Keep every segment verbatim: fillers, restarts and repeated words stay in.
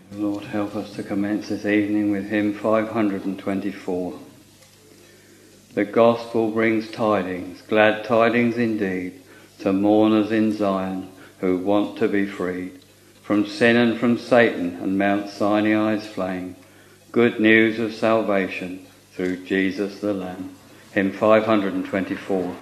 Lord, help us to commence this evening with hymn five hundred twenty-four. The gospel brings tidings, glad tidings indeed, to mourners in Zion who want to be freed from sin and from Satan and Mount Sinai's flame. Good news of salvation through Jesus the Lamb. Hymn five hundred twenty-four.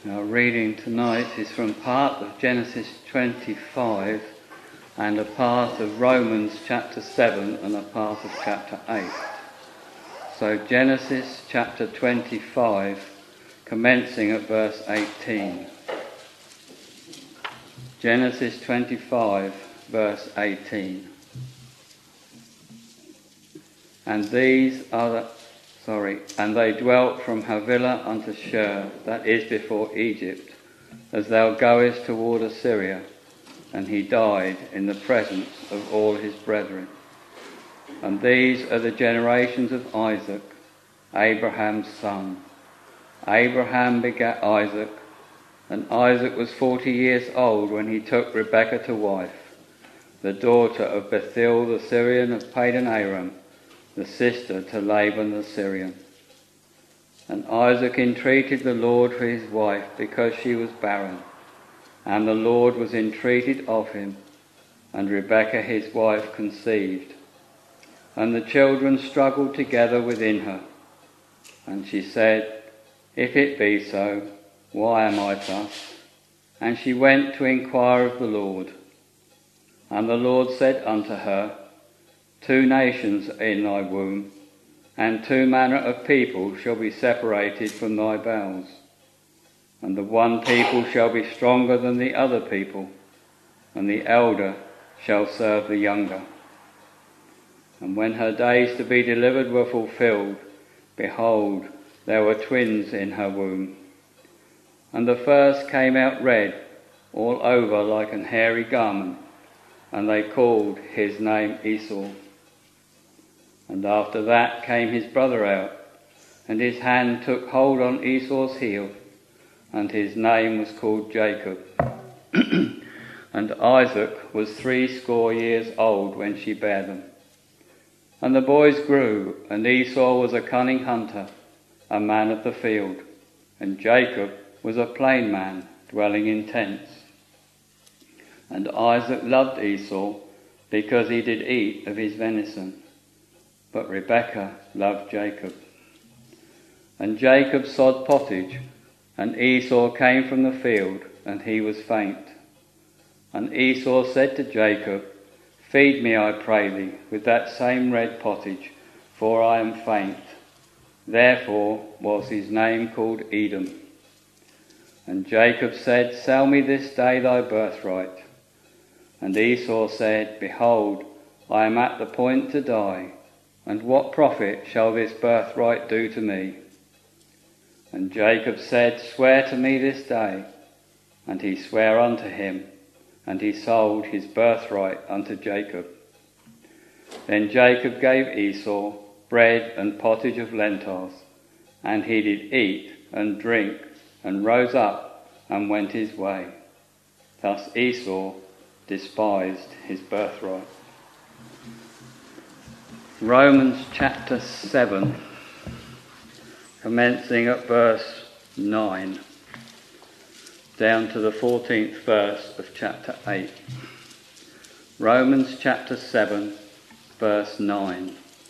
Our reading tonight is from part of Genesis twenty-five and a part of Romans chapter seven and a part of chapter eight. So Genesis chapter twenty-five, commencing at verse eighteen. Genesis twenty-five, verse eighteen. And these are the Sorry, and they dwelt from Havilah unto Shur, that is before Egypt, as thou goest toward Assyria, and he died in the presence of all his brethren. And these are the generations of Isaac, Abraham's son. Abraham begat Isaac, and Isaac was forty years old when he took Rebekah to wife, the daughter of Bethuel the Syrian of Padan Aram, the sister to Laban the Syrian. And Isaac entreated the Lord for his wife, because she was barren. And the Lord was entreated of him, and Rebekah his wife conceived. And the children struggled together within her. And she said, If it be so, why am I thus? And she went to inquire of the Lord. And the Lord said unto her, Two nations are in thy womb, and two manner of people shall be separated from thy bowels. And the one people shall be stronger than the other people, and the elder shall serve the younger. And when her days to be delivered were fulfilled, behold, there were twins in her womb. And the first came out red, all over like an hairy garment, and they called his name Esau. And after that came his brother out, and his hand took hold on Esau's heel, and his name was called Jacob. And Isaac was threescore years old when she bare them. And the boys grew, and Esau was a cunning hunter, a man of the field, and Jacob was a plain man, dwelling in tents. And Isaac loved Esau, because he did eat of his venison. But Rebekah loved Jacob. And Jacob sod pottage, and Esau came from the field, and he was faint. And Esau said to Jacob, Feed me, I pray thee, with that same red pottage, for I am faint. Therefore was his name called Edom. And Jacob said, Sell me this day thy birthright. And Esau said, Behold, I am at the point to die, and what profit shall this birthright do to me? And Jacob said, Swear to me this day. And he sware unto him, and he sold his birthright unto Jacob. Then Jacob gave Esau bread and pottage of lentils, and he did eat and drink, and rose up and went his way. Thus Esau despised his birthright. Romans chapter seven, commencing at verse nine, down to the fourteenth verse of chapter eight. Romans chapter seven, verse nine.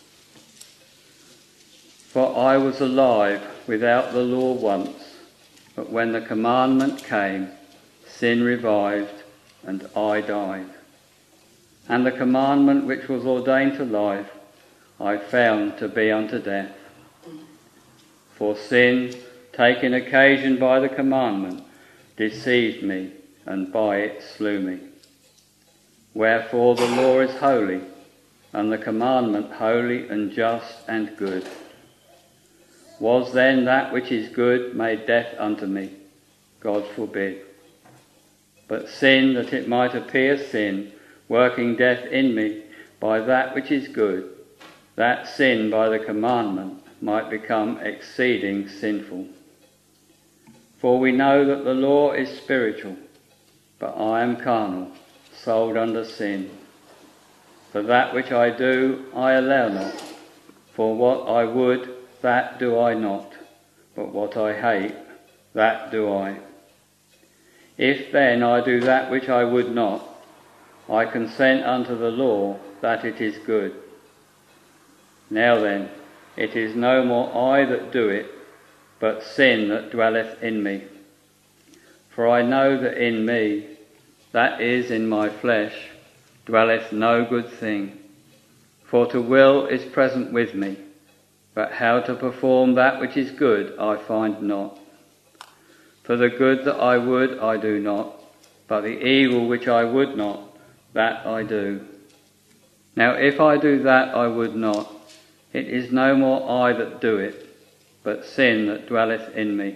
For I was alive without the law once, but when the commandment came, sin revived, and I died. And the commandment which was ordained to life, I found to be unto death. For sin, taking occasion by the commandment, deceived me, and by it slew me. Wherefore the law is holy, and the commandment holy and just and good. Was then that which is good made death unto me? God forbid. But sin, that it might appear sin, working death in me by that which is good, that sin by the commandment might become exceeding sinful. For we know that the law is spiritual, but I am carnal, sold under sin. For that which I do, I allow not. For what I would, that do I not, but what I hate, that do I. If then I do that which I would not, I consent unto the law that it is good. Now then, it is no more I that do it, but sin that dwelleth in me. For I know that in me, that is in my flesh, dwelleth no good thing. For to will is present with me, but how to perform that which is good I find not. For the good that I would I do not, but the evil which I would not, that I do. Now if I do that I would not, it is no more I that do it, but sin that dwelleth in me.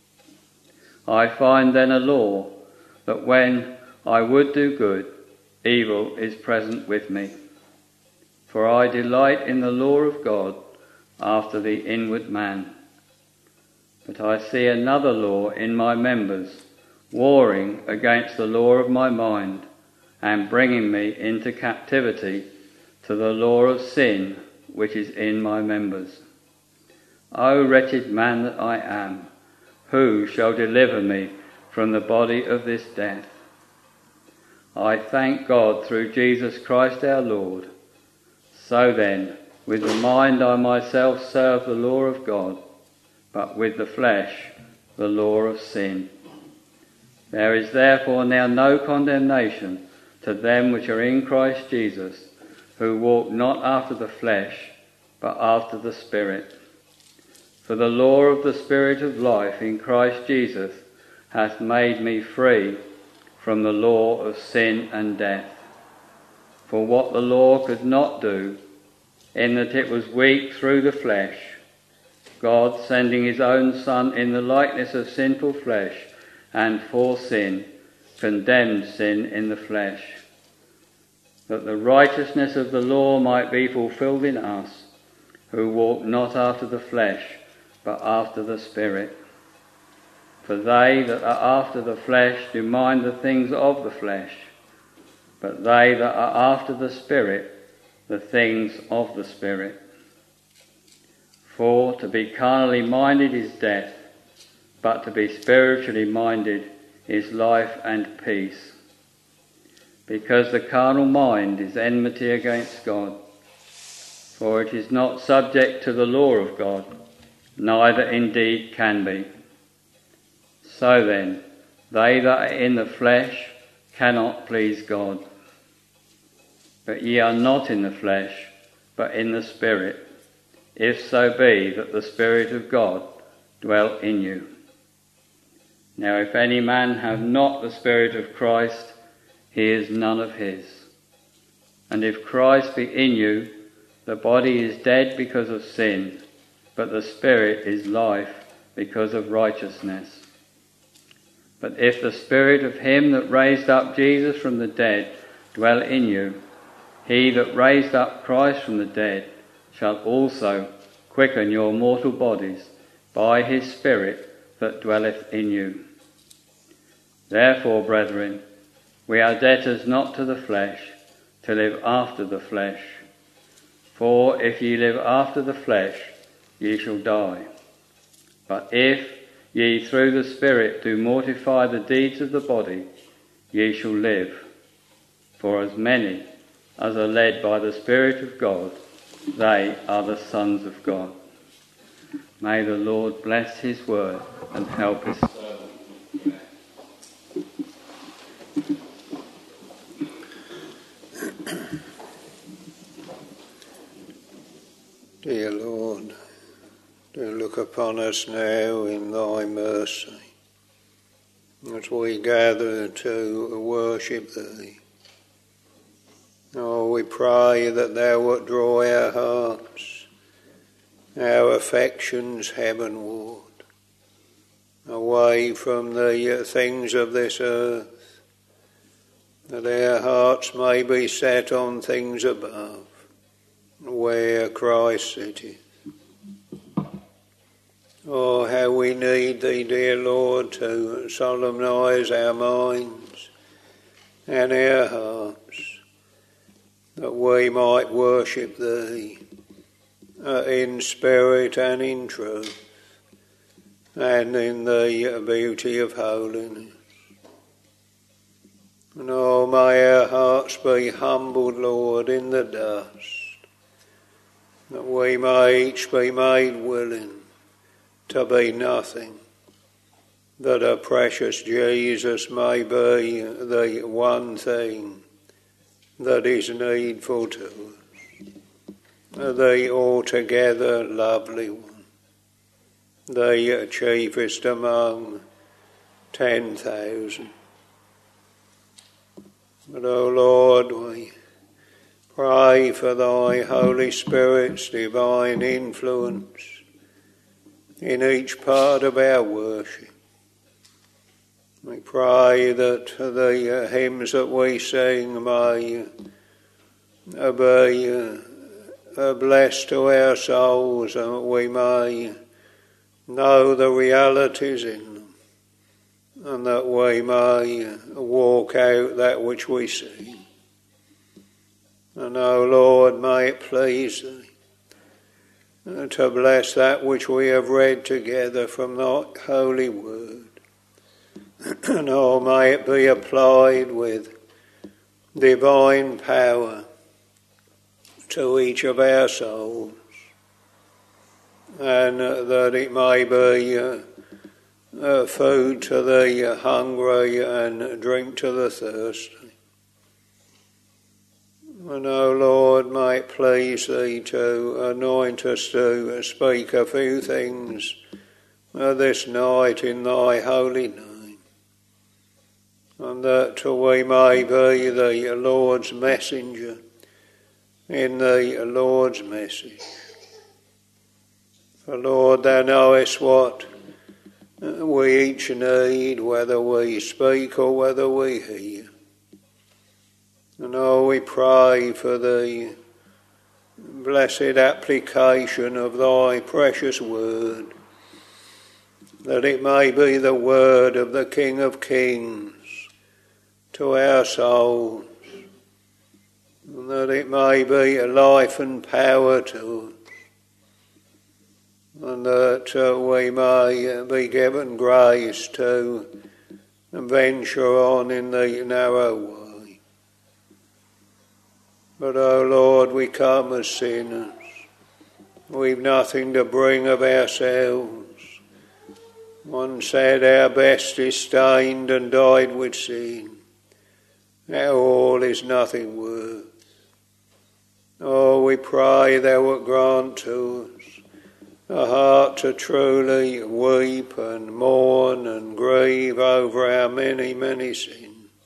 I find then a law, that when I would do good, evil is present with me. For I delight in the law of God after the inward man. But I see another law in my members, warring against the law of my mind, and bringing me into captivity to the law of sin which is in my members. O wretched man that I am, who shall deliver me from the body of this death? I thank God through Jesus Christ our Lord. So then, with the mind I myself serve the law of God, but with the flesh the law of sin. There is therefore now no condemnation to them which are in Christ Jesus, who walk not after the flesh, but after the Spirit. For the law of the Spirit of life in Christ Jesus hath made me free from the law of sin and death. For what the law could not do, in that it was weak through the flesh, God, sending his own Son in the likeness of sinful flesh, and for sin, condemned sin in the flesh, that the righteousness of the law might be fulfilled in us, who walk not after the flesh, but after the Spirit. For they that are after the flesh do mind the things of the flesh, but they that are after the Spirit, the things of the Spirit. For to be carnally minded is death, but to be spiritually minded is life and peace. Because the carnal mind is enmity against God, for it is not subject to the law of God, neither indeed can be. So then, they that are in the flesh cannot please God. But ye are not in the flesh, but in the Spirit, if so be that the Spirit of God dwell in you. Now if any man have not the Spirit of Christ, he is none of his. And if Christ be in you, the body is dead because of sin, but the Spirit is life because of righteousness. But if the Spirit of him that raised up Jesus from the dead dwell in you, he that raised up Christ from the dead shall also quicken your mortal bodies by his Spirit that dwelleth in you. Therefore, brethren, we are debtors not to the flesh, to live after the flesh. For if ye live after the flesh, ye shall die. But if ye through the Spirit do mortify the deeds of the body, ye shall live. For as many as are led by the Spirit of God, they are the sons of God. May the Lord bless his word and help his servant. Dear Lord, do look upon us now in thy mercy, as we gather to worship thee. Oh, we pray that thou wilt draw our hearts, our affections heavenward, away from the things of this earth, that our hearts may be set on things above, where Christ sitteth. Oh, how we need thee, dear Lord, to solemnise our minds and our hearts, that we might worship thee uh, in spirit and in truth, and in the beauty of holiness. And oh, may our hearts be humbled, Lord, in the dust, that we may each be made willing to be nothing that a precious Jesus may be the one thing that is needful to us, the altogether lovely one, the chiefest among ten thousand. But, O Lord, we pray for thy Holy Spirit's divine influence in each part of our worship. We pray that the hymns that we sing may be blessed to our souls, and we may know the realities in them, and that we may walk out that which we see. And, O Lord, may it please thee to bless that which we have read together from thy holy word. And, oh, may it be applied with divine power to each of our souls, and uh, that it may be uh, uh, food to the hungry and drink to the thirsty. And, O Lord, may it please thee to anoint us to speak a few things uh, this night in thy holy name, and that we may be the Lord's messenger in the Lord's message. For, Lord, thou knowest what we each need, whether we speak or whether we hear. And, oh, we pray for the blessed application of thy precious word, that it may be the word of the King of Kings to our souls, and that it may be a life and power to us, and that uh, we may be given grace to venture on in the narrow way. But, O Lord, we come as sinners. We've nothing to bring of ourselves. One said our best is stained and dyed with sin. Our all is nothing worth. Oh, we pray thou wilt grant to us a heart to truly weep and mourn and grieve over our many, many sins.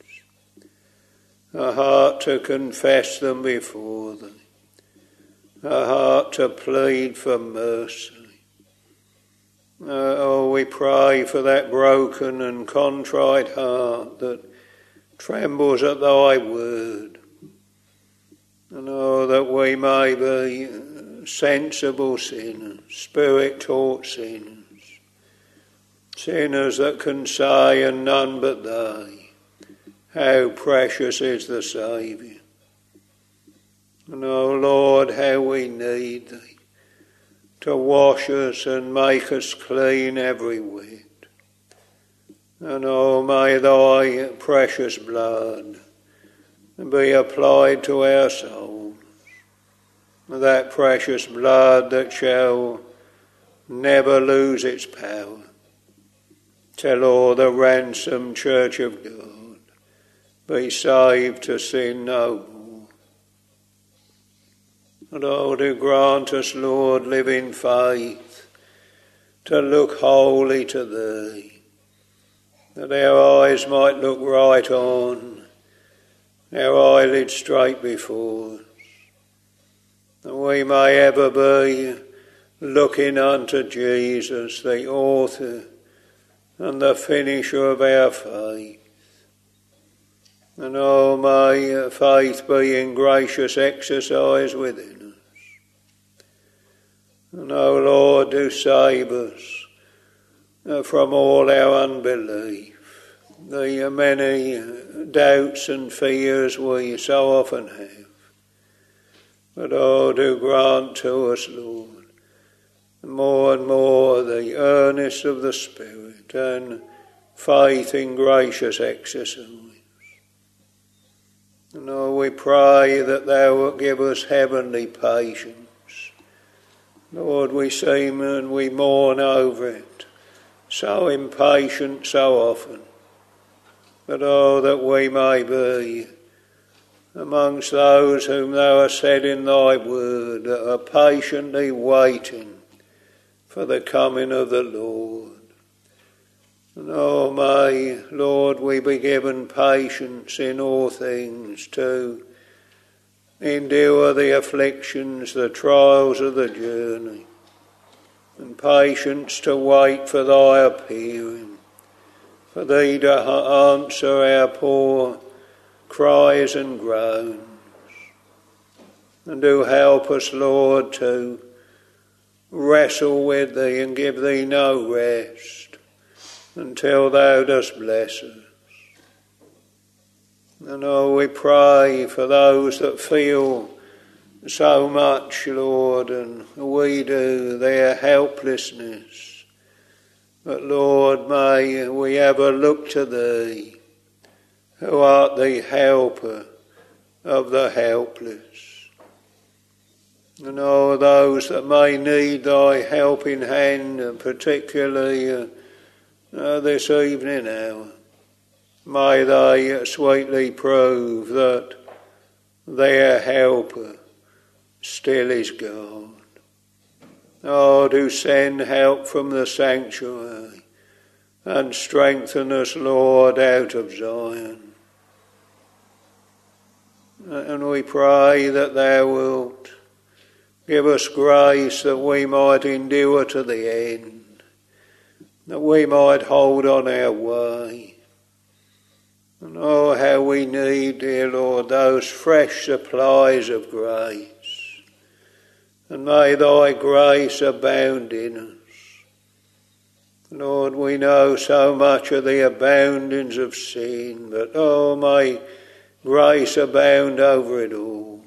A heart to confess them before thee. A heart to plead for mercy. Uh, oh, we pray for that broken and contrite heart that trembles at thy word. And oh, that we may be sensible sinners, spirit-taught sinners, sinners that can say, and none but they, how precious is the Saviour. And, oh Lord, how we need thee to wash us and make us clean every whit. And, oh, may thy precious blood be applied to our souls, that precious blood that shall never lose its power, till all the ransomed Church of God be saved to sin no more. And, oh, do grant us, Lord, live in faith, to look wholly to thee, that our eyes might look right on, our eyelids straight before us, that we may ever be looking unto Jesus, the author and the finisher of our faith. And, oh, may faith be in gracious exercise within us. And, oh, Lord, do save us from all our unbelief, the many doubts and fears we so often have. But, oh, do grant to us, Lord, more and more the earnest of the Spirit and faith in gracious exercise. And, oh, we pray that thou wilt give us heavenly patience. Lord, we seem and we mourn over it so impatient so often. But oh, that we may be amongst those whom thou hast said in thy word, that are patiently waiting for the coming of the Lord. And oh, may, Lord, we be given patience in all things to endure the afflictions, the trials of the journey, and patience to wait for thy appearing, for thee to answer our poor cries and groans. And do help us, Lord, to wrestle with thee and give thee no rest until thou dost bless us. And oh, we pray for those that feel so much, Lord, and we do, their helplessness. But Lord, may we ever look to thee, who art the helper of the helpless. And oh, those that may need thy helping hand, particularly uh, uh, this evening hour, may they sweetly prove that their helper still is God. Oh, do send help from the sanctuary and strengthen us, Lord, out of Zion. And we pray that thou wilt give us grace that we might endure to the end, that we might hold on our way. And oh, how we need, dear Lord, those fresh supplies of grace. And may thy grace abound in us. Lord, we know so much of the aboundings of sin, but oh, may grace abound over it all.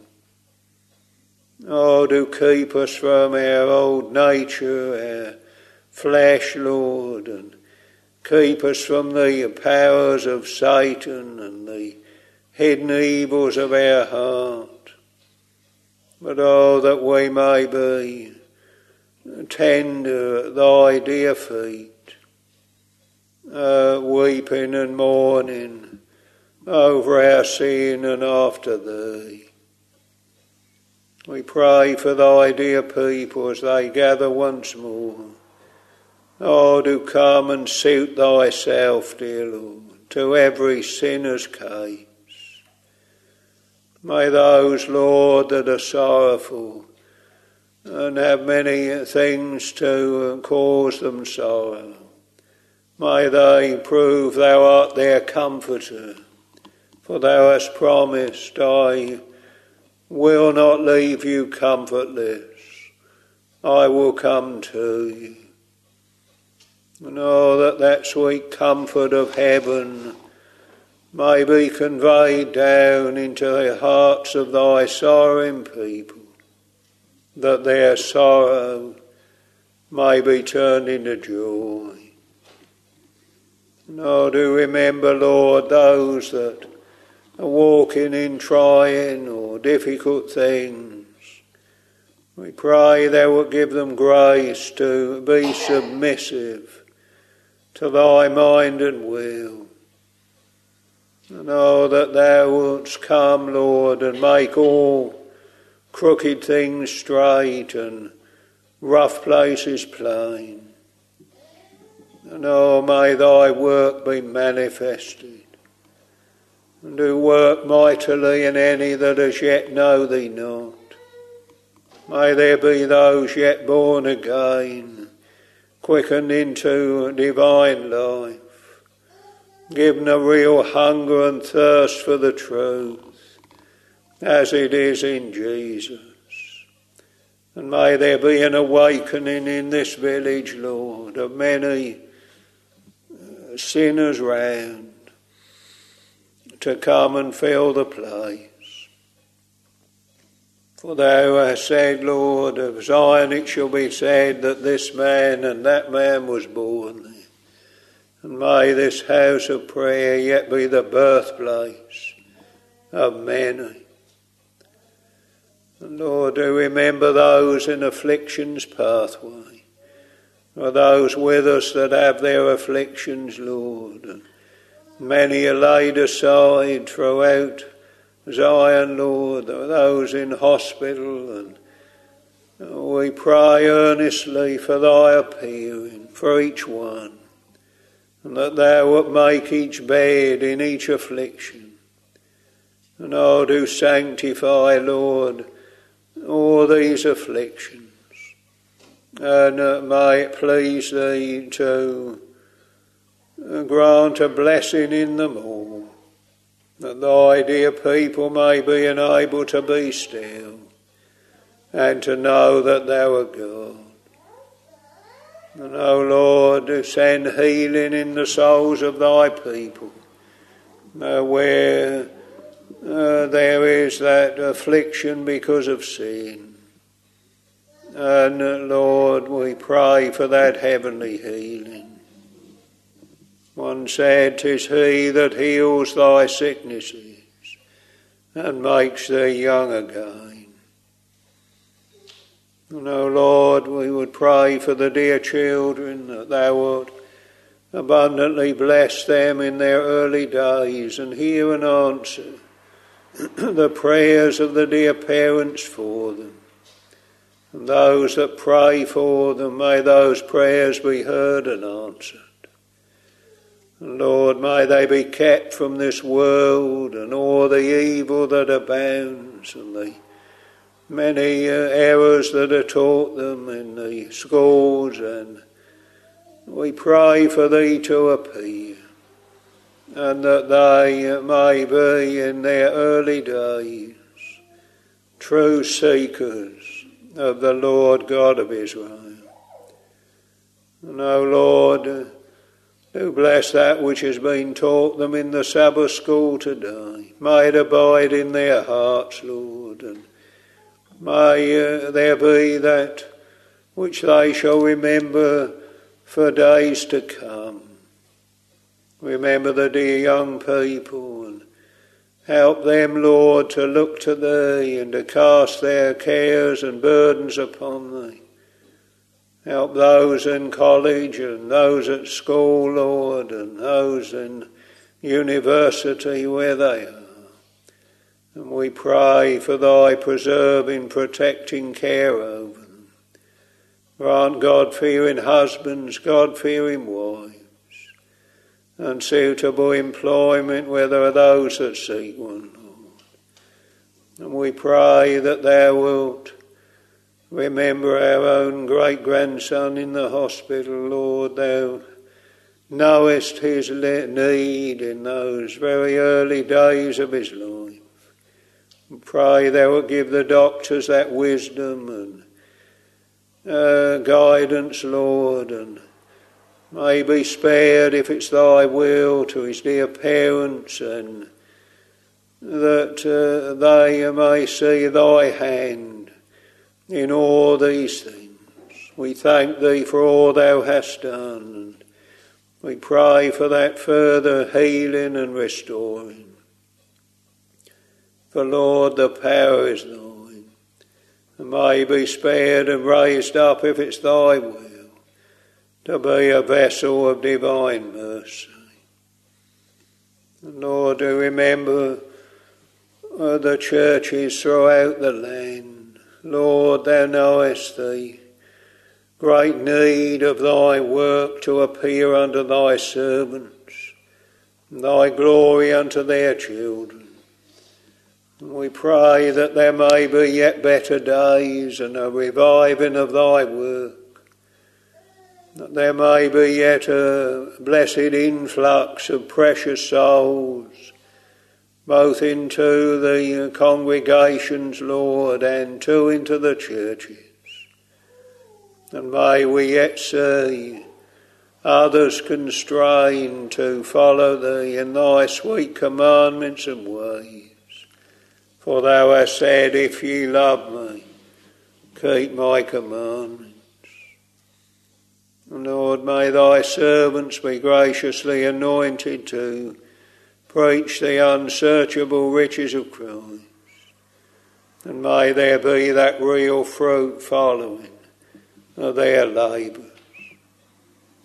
Oh, do keep us from our old nature, our flesh, Lord, and keep us from the powers of Satan and the hidden evils of our heart. But oh, that we may be tender at thy dear feet, uh, weeping and mourning over our sin and after thee. We pray for thy dear people as they gather once more. Oh, do come and suit thyself, dear Lord, to every sinner's case. May those, Lord, that are sorrowful and have many things to cause them sorrow, may they prove thou art their comforter. For thou hast promised, I will not leave you comfortless. I will come to you. And oh, that that sweet comfort of heaven may be conveyed down into the hearts of thy sorrowing people, that their sorrow may be turned into joy. And oh, do remember, Lord, those that are walking in trying or difficult things. We pray thou wilt give them grace to be submissive to thy mind and will. And oh, that thou wouldst come, Lord, and make all crooked things straight and rough places plain. And oh, may thy work be manifested. And do work mightily in any that as yet know thee not. May there be those yet born again, quickened into divine life, given a real hunger and thirst for the truth, as it is in Jesus. And may there be an awakening in this village, Lord, of many sinners round, to come and fill the place. For thou hast said, Lord, of Zion it shall be said that this man and that man was born there. And may this house of prayer yet be the birthplace of many. And Lord, do remember those in affliction's pathway. for those with us that have their afflictions, Lord. And many are laid aside throughout Zion, Lord, those in hospital, and we pray earnestly for thy appearing for each one, and that thou wilt make each bed in each affliction. And oh, do sanctify, Lord, all these afflictions, and uh, may it please thee to uh, grant a blessing in them all, that thy dear people may be enabled to be still, and to know that thou art God. And O Lord, do send healing in the souls of thy people, uh, where uh, there is that affliction because of sin. And uh, Lord, we pray for that heavenly healing. One said, "'Tis he that heals thy sicknesses and makes thee young again." And, O Lord, we would pray for the dear children, that thou wilt abundantly bless them in their early days, and hear and answer the prayers of the dear parents for them. And those that pray for them, may those prayers be heard and answered. And Lord, may they be kept from this world and all the evil that abounds, and the many uh, errors that are taught them in the schools. And we pray for thee to appear, and that they may be in their early days true seekers of the Lord God of Israel. And O Lord, do bless that which has been taught them in the Sabbath school today. May it abide in their hearts, Lord, and may uh, there be that which they shall remember for days to come. Remember the dear young people, and help them, Lord, to look to thee and to cast their cares and burdens upon thee. Help those in college and those at school, Lord, and those in university where they are. And we pray for thy preserving, protecting care over them. Grant God-fearing husbands, God-fearing wives, and suitable employment where there are those that seek one, Lord. And we pray that thou wilt remember our own great-grandson in the hospital, Lord. Thou knowest his need in those very early days of his life. We pray thou wilt give the doctors that wisdom and uh, guidance, Lord, and may be spared, if it's thy will, to his dear parents, and that uh, they may see thy hand in all these things. We thank thee for all thou hast done, and we pray for that further healing and restoring. For Lord, the power is thine, and may be spared and raised up, if it's thy will, to be a vessel of divine mercy. And Lord, do remember uh, the churches throughout the land. Lord, thou knowest the great need of thy work to appear unto thy servants, and thy glory unto their children. And we pray that there may be yet better days and a reviving of thy work, that there may be yet a blessed influx of precious souls, both into the congregations, Lord, and too into the churches. And may we yet see others constrained to follow thee in thy sweet commandments and ways. For thou hast said, if ye love me, keep my commandments. And Lord, may thy servants be graciously anointed to preach the unsearchable riches of Christ. And may there be that real fruit following of their labours.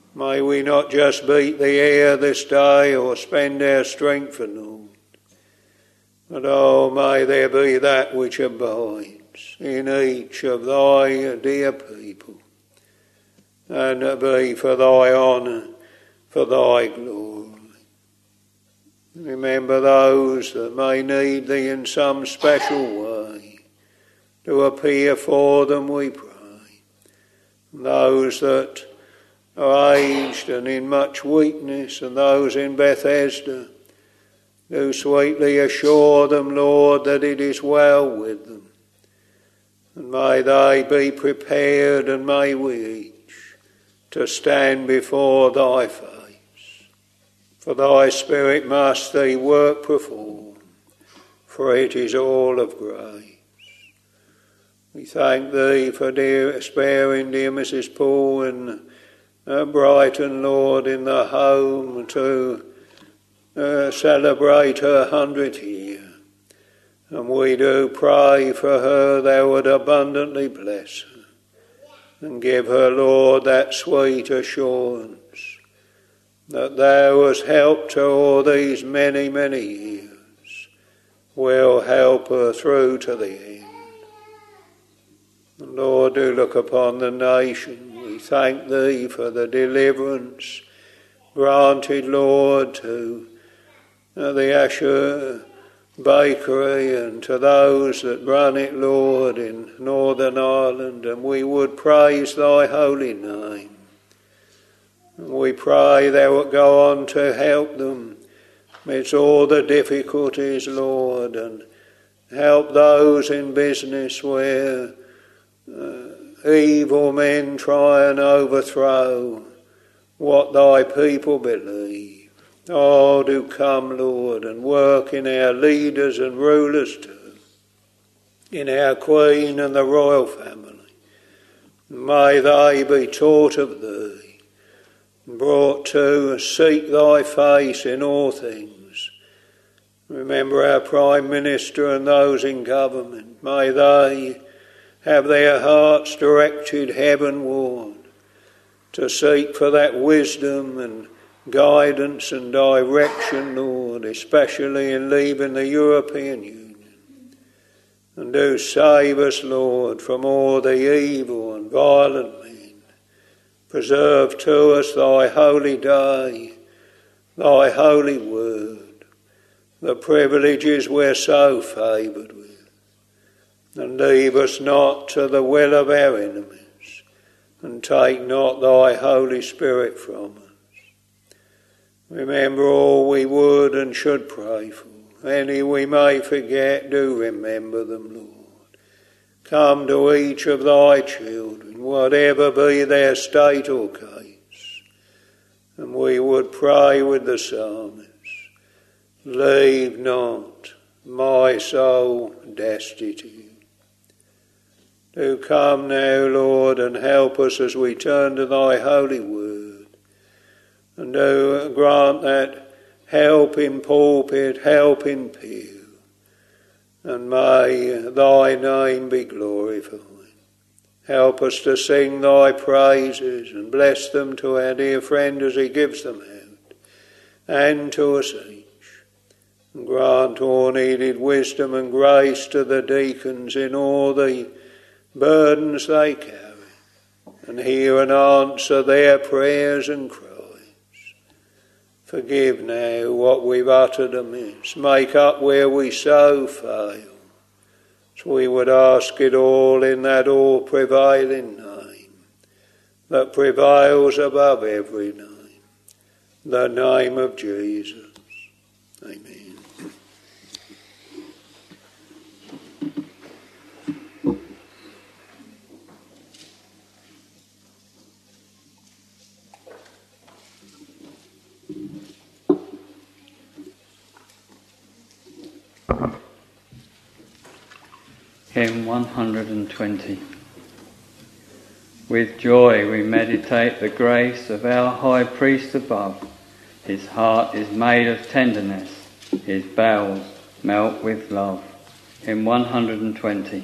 May we not just beat the air this day or spend our strength for naught, but oh, may there be that which abides in each of thy dear people, and be for thy honour, for thy glory. Remember those that may need thee in some special way. To appear for them, we pray. Those that are aged and in much weakness, and those in Bethesda, do sweetly assure them, Lord, that it is well with them. And may they be prepared, and may we each to stand before thy face. For thy Spirit must thee work perform, for it is all of grace. We thank thee for dear, sparing dear Missus Paul in uh, Brighton, Lord, in the home to uh, celebrate her hundredth year. And we do pray for her, thou would abundantly bless her, and give her, Lord, that sweet assurance that thou hast helped her all these many, many years, will help her through to the end. And Lord, do look upon the nation. We thank thee for the deliverance granted, Lord, to uh, the Asher Bakery and to those that run it, Lord, in Northern Ireland, and we would praise thy holy name. We pray thou wilt go on to help them amidst all the difficulties, Lord, and help those in business where uh, evil men try and overthrow what thy people believe. Oh, do come, Lord, and work in our leaders and rulers too, in our Queen and the royal family. May they be taught of thee, brought to seek thy face in all things. Remember our Prime Minister and those in government. May they have their hearts directed heavenward to seek for that wisdom and guidance and direction, Lord, especially in leaving the European Union. And do save us, Lord, from all the evil and violent men. Preserve to us thy holy day, thy holy word, the privileges we're so favoured with. And leave us not to the will of our enemies, and take not thy Holy Spirit from us. Remember all we would and should pray for. Any we may forget, do remember them, Lord. Come to each of thy children, whatever be their state or case. And we would pray with the psalmist, leave not my soul destitute. Do come now, Lord, and help us as we turn to thy holy word. And do grant that help in pulpit, help in pew. And may thy name be glorified. Help us to sing thy praises and bless them to our dear friend as he gives them out, and to us each. And grant all needed wisdom and grace to the deacons in all the burdens they carry, and hear and answer their prayers and cries. Forgive now what we've uttered amiss. Make up where we so fail. So we would ask it all in that all-prevailing name that prevails above every name, the name of Jesus. Amen. Hymn one hundred twenty. With joy we meditate the grace of our High Priest above. His heart is made of tenderness, his bowels melt with love. Hymn one hundred twenty.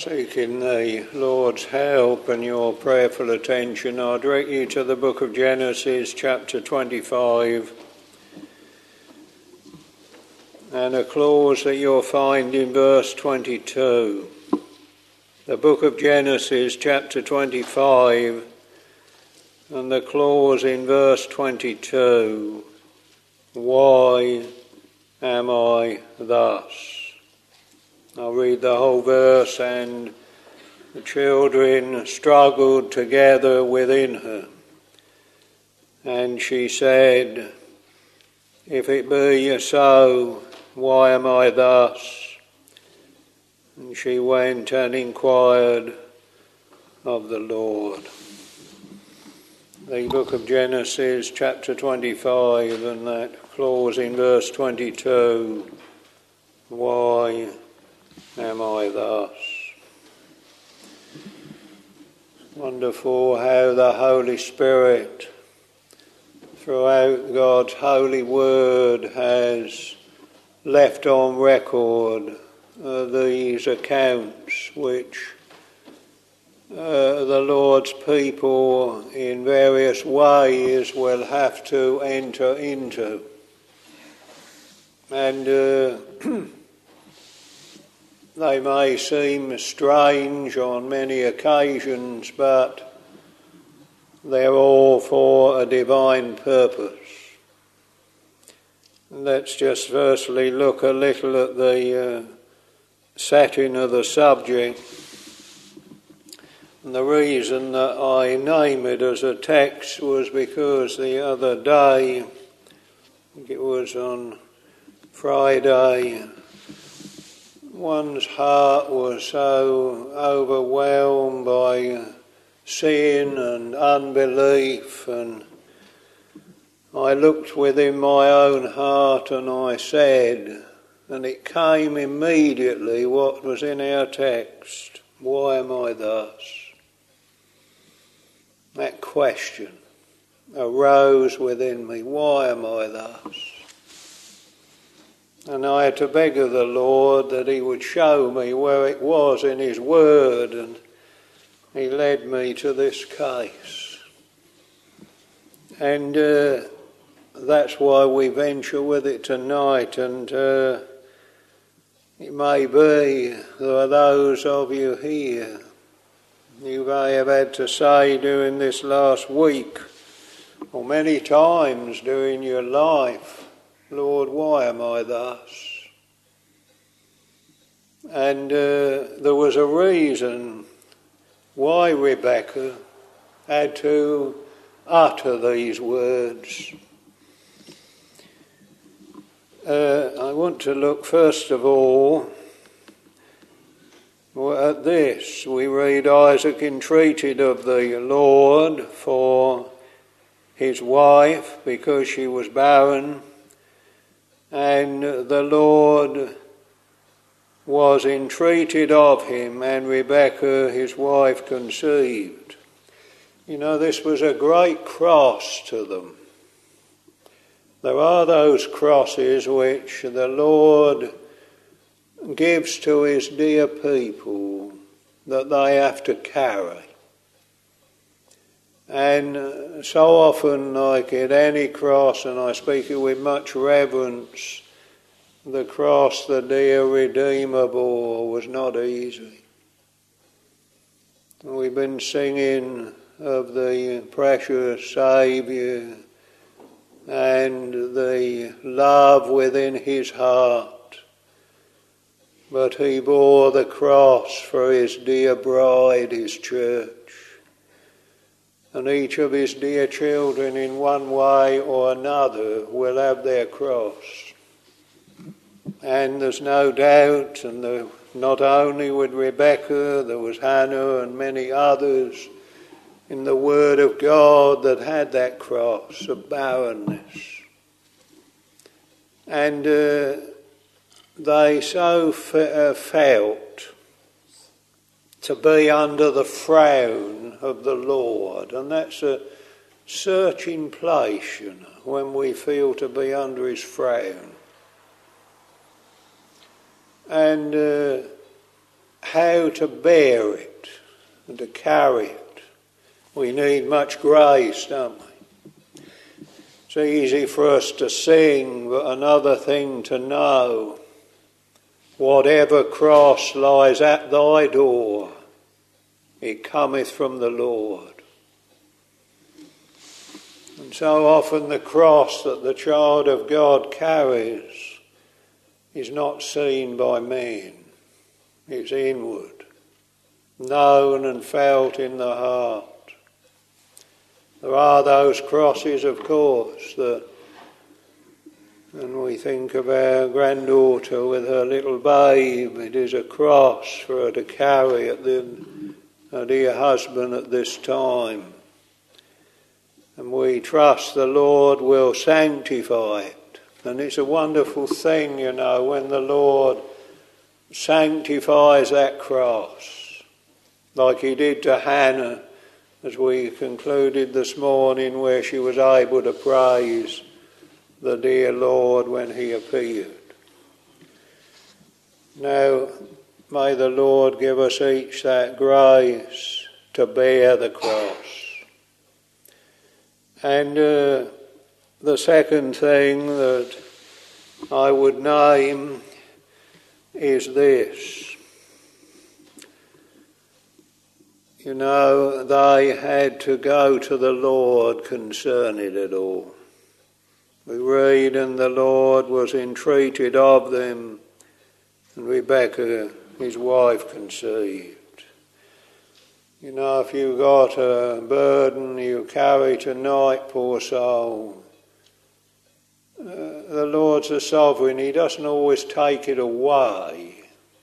Seeking the Lord's help and your prayerful attention, I direct you to the book of Genesis, chapter twenty-five, and a clause that you'll find in verse twenty-two. The book of Genesis, chapter twenty-five, and the clause in verse twenty-two. Why am I thus? I'll read the whole verse. And the children struggled together within her. And she said, if it be so, why am I thus? And she went and inquired of the Lord. The book of Genesis, chapter twenty-five, and that clause in verse twenty-two. Why am I thus? Wonderful how the Holy Spirit, throughout God's holy word, has left on record uh, these accounts which uh, the Lord's people in various ways will have to enter into. And uh, they may seem strange on many occasions, but they're all for a divine purpose. Let's just firstly look a little at the uh, setting of the subject. And the reason that I name it as a text was because the other day, I think it was on Friday, one's heart was so overwhelmed by sin and unbelief, and I looked within my own heart and I said, and it came immediately what was in our text, why am I thus? That question arose within me, why am I thus? And I had to beg of the Lord that he would show me where it was in his word, and he led me to this case. And uh, that's why we venture with it tonight. And uh, it may be there are those of you here, you may have had to say during this last week, or many times during your life, Lord, why am I thus? And uh, there was a reason why Rebecca had to utter these words. Uh, I want to look first of all at this. We read Isaac entreated of the Lord for his wife because she was barren, and the Lord was entreated of him, and Rebekah, his wife, conceived. You know, this was a great cross to them. There are those crosses which the Lord gives to his dear people that they have to carry. And so often, like at any cross, and I speak it with much reverence, the cross the dear Redeemer bore was not easy. We've been singing of the precious Saviour and the love within his heart, but he bore the cross for his dear bride, his church. And each of his dear children in one way or another will have their cross. And there's no doubt, and the, not only with Rebecca, there was Hannah and many others in the Word of God that had that cross of barrenness. And uh, they so f- uh, felt to be under the frown of the Lord. And that's a searching place, you know, when we feel to be under his frown. And uh, how to bear it and to carry it. We need much grace, don't we? It's easy for us to sing, but another thing to know. Whatever cross lies at thy door, it cometh from the Lord. And so often the cross that the child of God carries is not seen by men. It's inward, known and felt in the heart. There are those crosses, of course, that, and we think of our granddaughter with her little babe, it is a cross for her to carry at the, her dear husband at this time. And we trust the Lord will sanctify it. And it's a wonderful thing, you know, when the Lord sanctifies that cross, like he did to Hannah, as we concluded this morning, where she was able to praise the dear Lord when he appeared. Now, may the Lord give us each that grace to bear the cross. And uh, the second thing that I would name is this. You know, they had to go to the Lord concerning it all. We read, and the Lord was entreated of them, and Rebekah, his wife, conceived. You know, if you've got a burden you carry tonight, poor soul, uh, the Lord's a sovereign. He doesn't always take it away.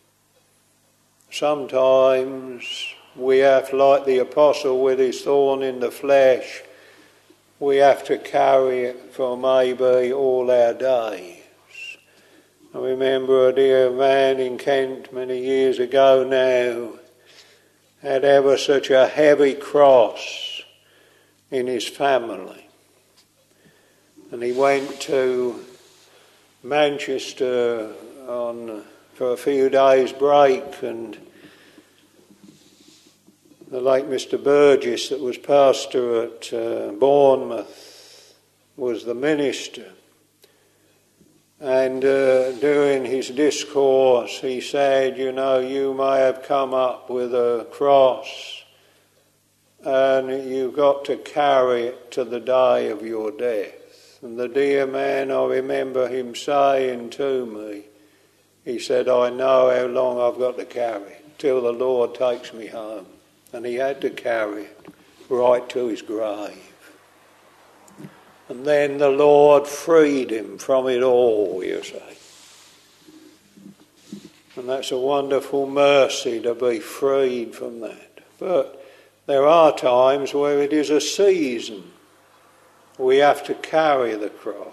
Sometimes we have, like the apostle with his thorn in the flesh, we have to carry it for maybe all our days. I remember a dear man in Kent many years ago now had ever such a heavy cross in his family. And he went to Manchester on for a few days' break, and the late Mister Burgess, that was pastor at uh, Bournemouth, was the minister. And uh, during his discourse he said, you know, you may have come up with a cross and you've got to carry it to the day of your death. And the dear man, I remember him saying to me, he said, I know how long I've got to carry it, till the Lord takes me home. And he had to carry it right to his grave. And then the Lord freed him from it all, you say. And that's a wonderful mercy to be freed from that. But there are times where it is a season. We have to carry the cross.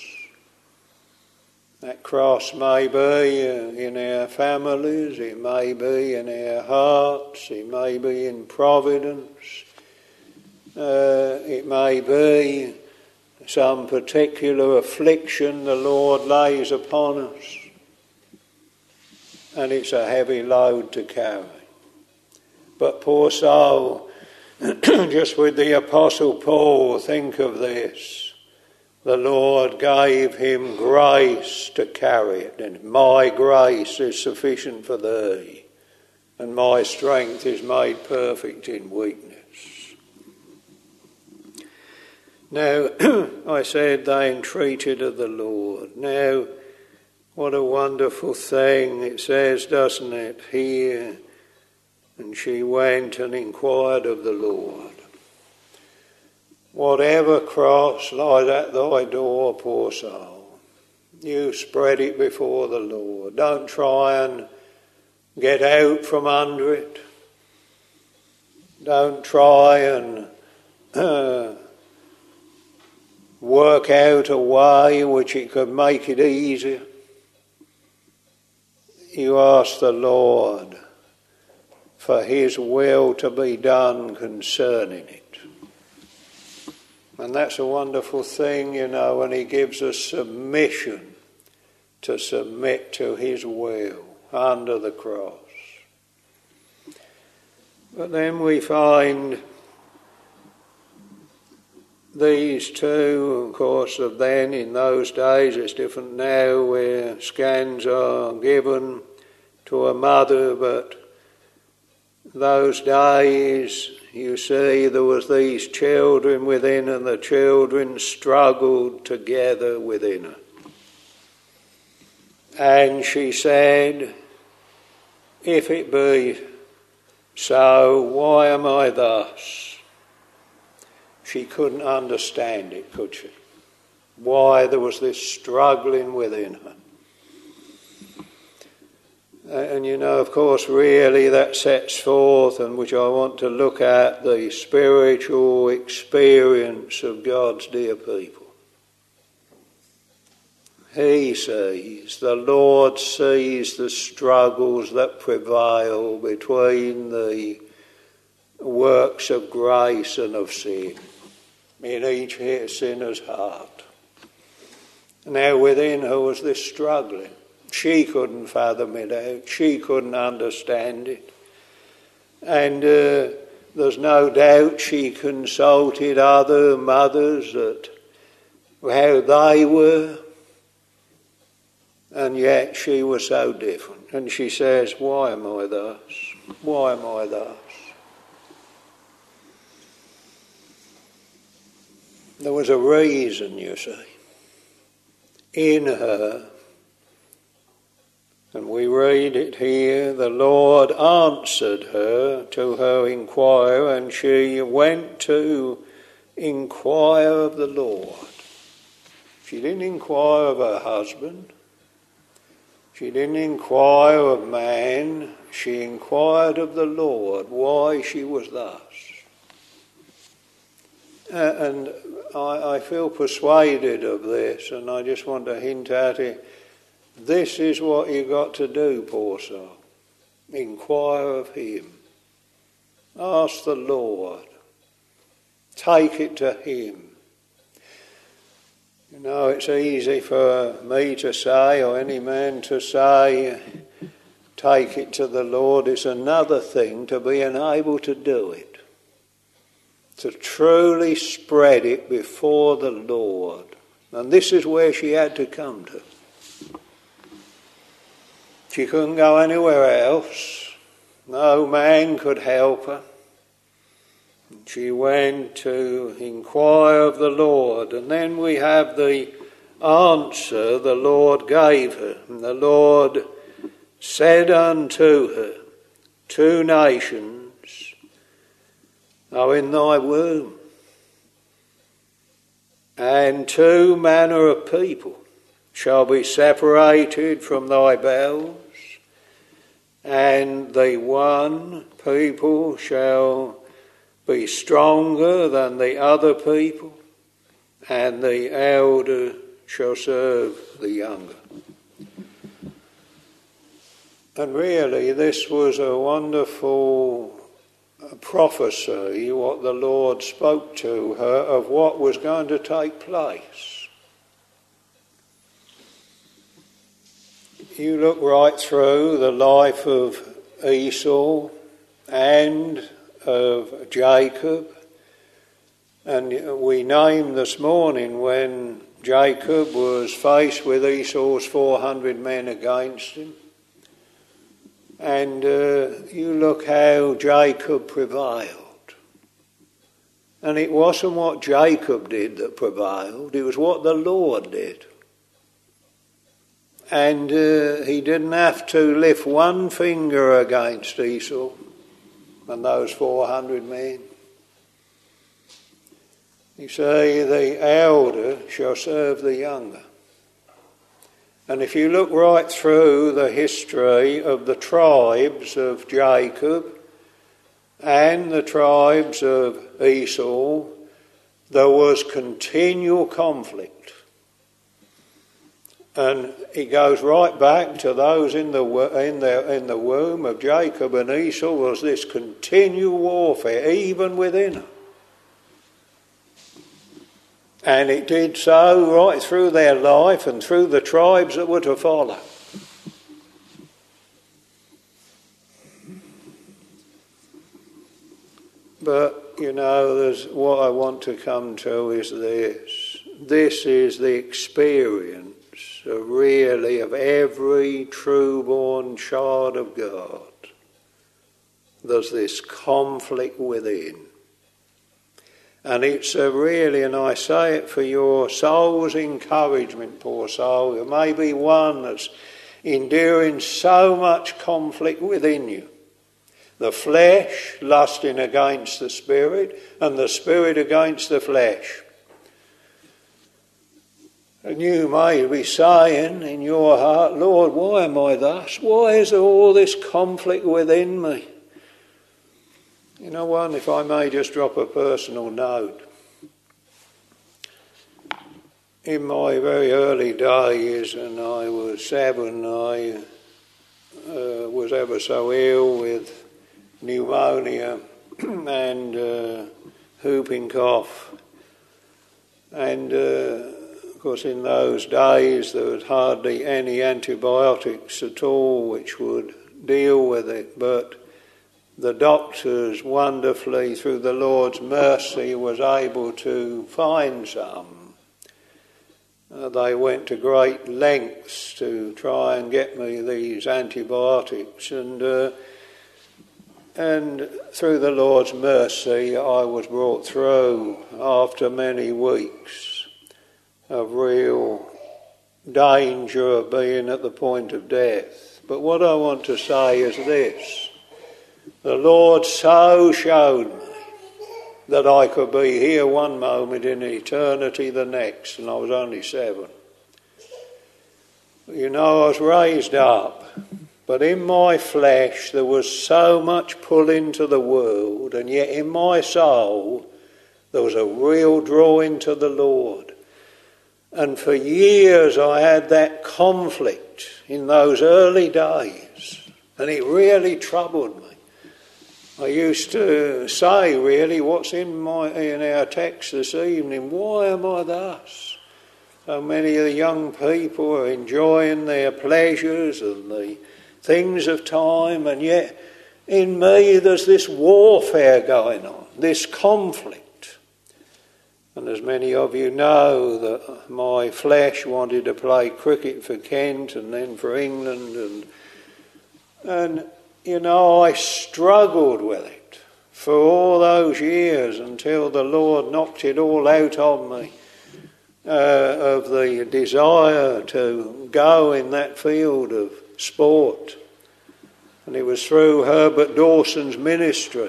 That cross may be in our families, it may be in our hearts, it may be in providence, uh, it may be some particular affliction the Lord lays upon us, and it's a heavy load to carry. But poor soul, just with the Apostle Paul, think of this. The Lord gave him grace to carry it, and my grace is sufficient for thee, and my strength is made perfect in weakness. Now, I said they entreated of the Lord. Now, what a wonderful thing it says, doesn't it, here? And she went and inquired of the Lord. Whatever cross lies at thy door, poor soul, you spread it before the Lord. Don't try and get out from under it. Don't try and uh, work out a way which it could make it easier. You ask the Lord for his will to be done concerning it. And that's a wonderful thing, you know, when he gives us submission to submit to his will under the cross. But then we find these two, of course, of then, in those days, it's different now, where scans are given to a mother, but those days, you see, there was these children within, and the children struggled together within her. And she said, if it be so, why am I thus? She couldn't understand it, could she? Why there was this struggling within her. And you know, of course, really that sets forth, and which I want to look at, the spiritual experience of God's dear people. He sees, the Lord sees the struggles that prevail between the works of grace and of sin in each sinner's heart. Now within her was this struggling. She couldn't fathom it out. She couldn't understand it. And uh, there's no doubt she consulted other mothers at how they were. And yet she was so different. And she says, why am I thus? Why am I thus? There was a reason, you see, in her. And we read it here, the Lord answered her to her inquiry, and she went to inquire of the Lord. She didn't inquire of her husband. She didn't inquire of man. She inquired of the Lord why she was thus. Uh, and I, I feel persuaded of this, and I just want to hint at it. This is what you've got to do, poor soul. Inquire of him. Ask the Lord. Take it to him. You know, it's easy for me to say, or any man to say, take it to the Lord. It's another thing to be unable to do it. To truly spread it before the Lord. And this is where she had to come to. She couldn't go anywhere else. No man could help her. She went to inquire of the Lord. And then we have the answer the Lord gave her. And the Lord said unto her, two nations are in thy womb, and two manner of people shall be separated from thy bowels, and the one people shall be stronger than the other people, and the elder shall serve the younger. And really, this was a wonderful prophecy, what the Lord spoke to her of what was going to take place. You look right through the life of Esau and of Jacob, and we named this morning when Jacob was faced with Esau's four hundred men against him. And uh, you look how Jacob prevailed. And it wasn't what Jacob did that prevailed, it was what the Lord did. And uh, he didn't have to lift one finger against Esau and those four hundred men. You say, the elder shall serve the younger. And if you look right through the history of the tribes of Jacob and the tribes of Esau, there was continual conflict. And it goes right back to those in the in the in the womb of Jacob and Esau. Was this continual warfare, even within them. And it did so right through their life and through the tribes that were to follow. But, you know, there's, what I want to come to is this. This is the experience of really of every true-born child of God. There's this conflict within. And it's a really, and I say it for your soul's encouragement, poor soul, there may be one that's enduring so much conflict within you. The flesh lusting against the spirit, and the spirit against the flesh. And you may be saying in your heart, Lord, why am I thus? Why is there all this conflict within me? You know what, if I may just drop a personal note. In my very early days, and I was seven, I uh, was ever so ill with pneumonia and uh, whooping cough. And uh, of course in those days there was hardly any antibiotics at all which would deal with it, but the doctors wonderfully through the Lord's mercy was able to find some. Uh, they went to great lengths to try and get me these antibiotics, and uh, And through the Lord's mercy, I was brought through after many weeks of real danger of being at the point of death. But what I want to say is this. The Lord so showed me that I could be here one moment in eternity the next, and I was only seven. You know, I was raised up. But in my flesh there was so much pulling to the world, and yet in my soul there was a real drawing to the Lord. And for years I had that conflict in those early days, and it really troubled me. I used to say, really, what's in my in our text this evening, why am I thus? So many of the young people are enjoying their pleasures and the things of time, and yet in me there's this warfare going on, this conflict. And as many of you know, that my flesh wanted to play cricket for Kent and then for England, and and you know, I struggled with it for all those years until the Lord knocked it all out of me, uh, of the desire to go in that field of sport. And it was through Herbert Dawson's ministry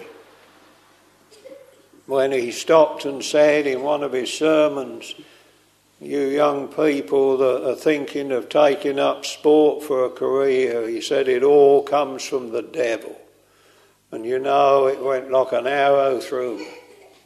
when he stopped and said in one of his sermons, you young people that are thinking of taking up sport for a career, he said, it all comes from the devil. And you know, it went like an arrow through me.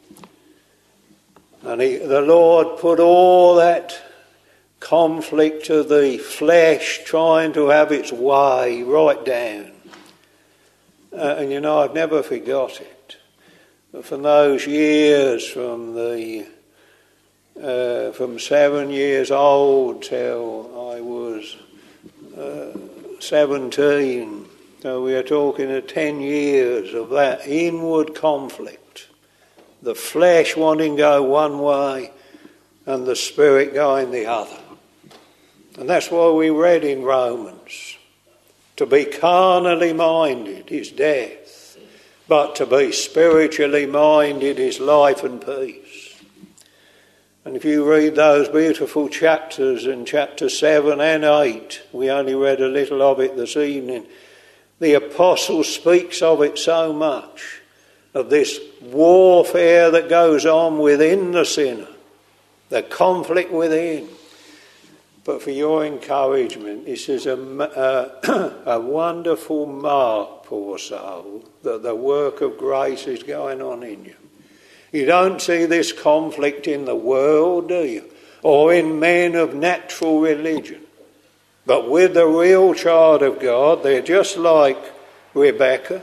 And he, the Lord put all that conflict of the flesh trying to have its way right down. Uh, and you know, I've never forgot it. But from those years, from the uh, from seven years old till I was uh, seventeen, so we are talking of ten years of that inward conflict. The flesh wanting to go one way and the spirit going the other. And that's why we read in Romans, to be carnally minded is death, but to be spiritually minded is life and peace. And if you read those beautiful chapters in chapter seven and eight, we only read a little of it this evening, the apostle speaks of it so much, of this warfare that goes on within the sinner, the conflict within. But for your encouragement, this is a, a, a wonderful mark, poor soul, that the work of grace is going on in you. You don't see this conflict in the world, do you? Or in men of natural religion. But with the real child of God, they're just like Rebecca.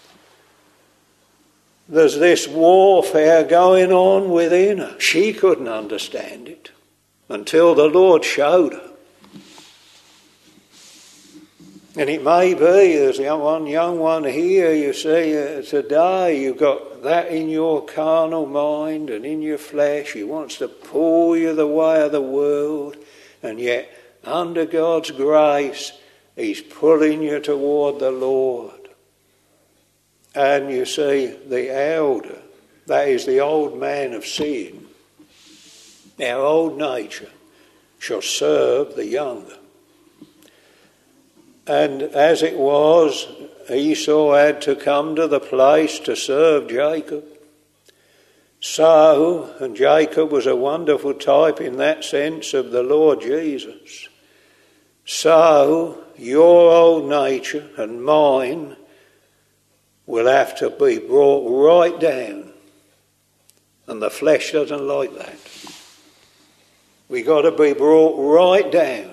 There's this warfare going on within her. She couldn't understand it until the Lord showed her. And it may be, there's one young one here, you see, uh, today you've got that in your carnal mind and in your flesh. He wants to pull you the way of the world, and yet under God's grace, he's pulling you toward the Lord. And you see, the elder, that is the old man of sin, our old nature, shall serve the younger. And as it was, Esau had to come to the place to serve Jacob. So, and Jacob was a wonderful type in that sense of the Lord Jesus. So, your old nature and mine will have to be brought right down. And the flesh doesn't like that. We got to be brought right down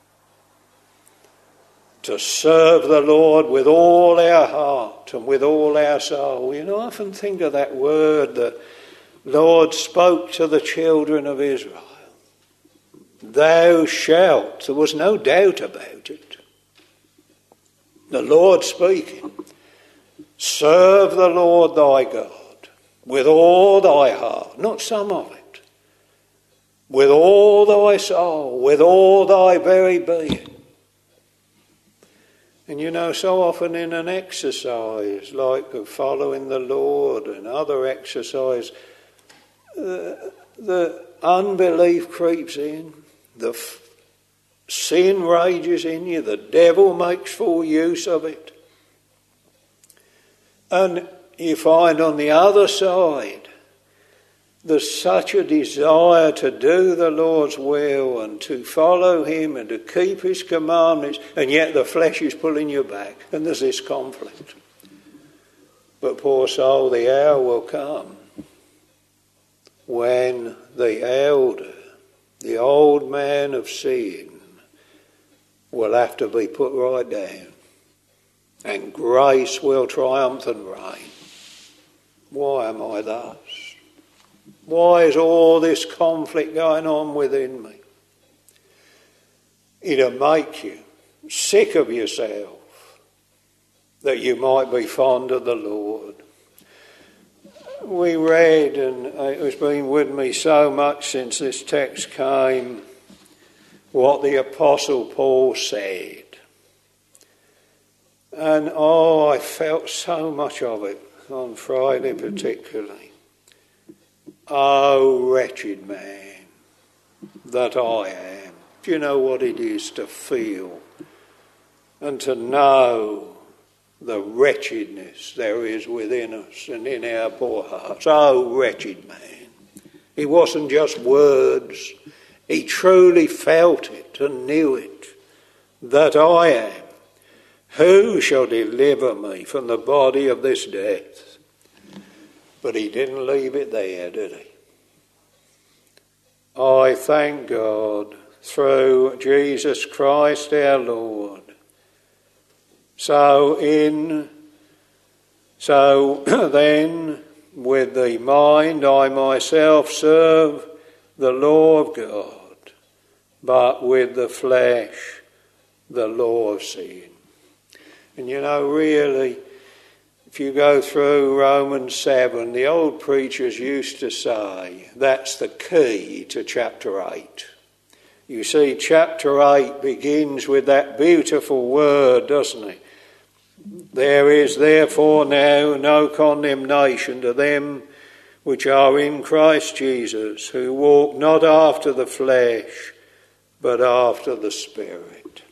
to serve the Lord with all our heart and with all our soul. You know, I often think of that word that Lord spoke to the children of Israel. Thou shalt. There was no doubt about it. The Lord speaking. Serve the Lord thy God with all thy heart, not some of it, with all thy soul, with all thy very being. And you know, so often in an exercise like following the Lord and other exercise, uh, the unbelief creeps in, the f- sin rages in you, the devil makes full use of it. And you find on the other side, there's such a desire to do the Lord's will and to follow him and to keep his commandments, and yet the flesh is pulling you back, and there's this conflict. But poor soul, the hour will come when the elder, the old man of sin, will have to be put right down, and grace will triumph and reign. Why am I thus? Why is all this conflict going on within me? It'll make you sick of yourself that you might be fond of the Lord. We read, and it has been with me so much since this text came, what the Apostle Paul said. And oh, I felt so much of it on Friday particularly. Oh, wretched man that I am. Do you know what it is to feel and to know the wretchedness there is within us and in our poor hearts? Oh, wretched man. It wasn't just words. He truly felt it and knew it, that I am. Who shall deliver me from the body of this death? But he didn't leave it there, did he? I thank God through Jesus Christ our Lord. So in, so then, with the mind I myself serve the law of God, but with the flesh the law of sin. And you know, really, if you go through Romans seven, the old preachers used to say that's the key to chapter eight. You see, chapter eight begins with that beautiful word, doesn't it? There is therefore now no condemnation to them which are in Christ Jesus, who walk not after the flesh, but after the Spirit.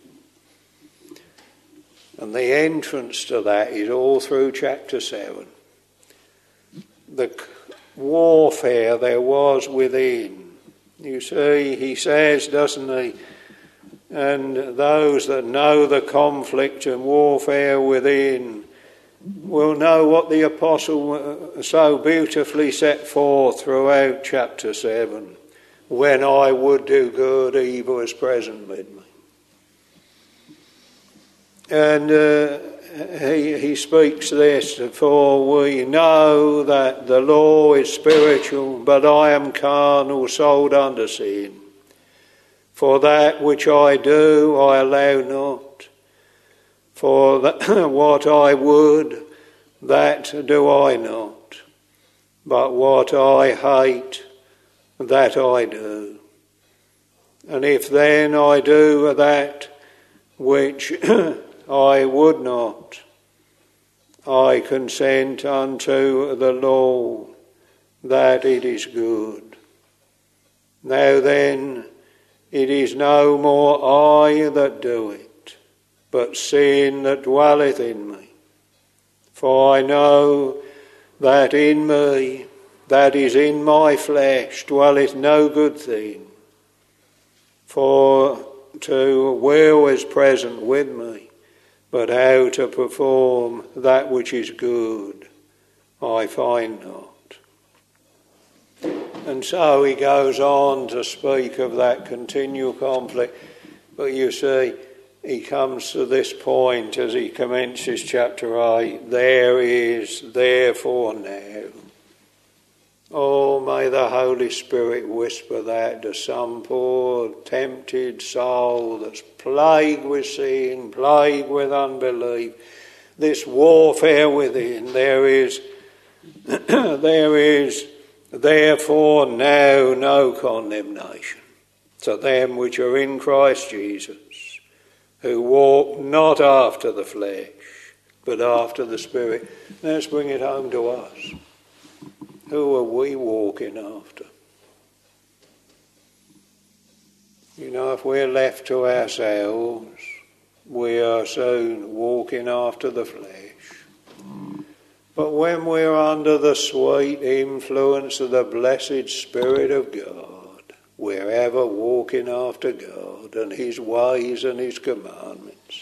And the entrance to that is all through chapter seven. The warfare there was within. You see, he says, doesn't he? And those that know the conflict and warfare within will know what the apostle so beautifully set forth throughout chapter seven. When I would do good, evil is present with me. And uh, he, he speaks this, for we know that the law is spiritual, but I am carnal, sold under sin. For that which I do, I allow not. For that, what I would, that do I not, but what I hate, that I do. And if then I do that which I would not, I consent unto the law that it is good. Now then, it is no more I that do it, but sin that dwelleth in me. For I know that in me, that is in my flesh, dwelleth no good thing. For to will is present with me, but how to perform that which is good, I find not. And so he goes on to speak of that continual conflict. But you see, he comes to this point as he commences chapter eight. There is therefore now. Oh, may the Holy Spirit whisper that to some poor tempted soul that's plagued with sin, plagued with unbelief. This warfare within, there is, there is therefore now no condemnation to them which are in Christ Jesus, who walk not after the flesh, but after the Spirit. Let's bring it home to us. Who are we walking after? You know, if we're left to ourselves, we are soon walking after the flesh. But when we're under the sweet influence of the blessed Spirit of God, we're ever walking after God and his ways and his commandments.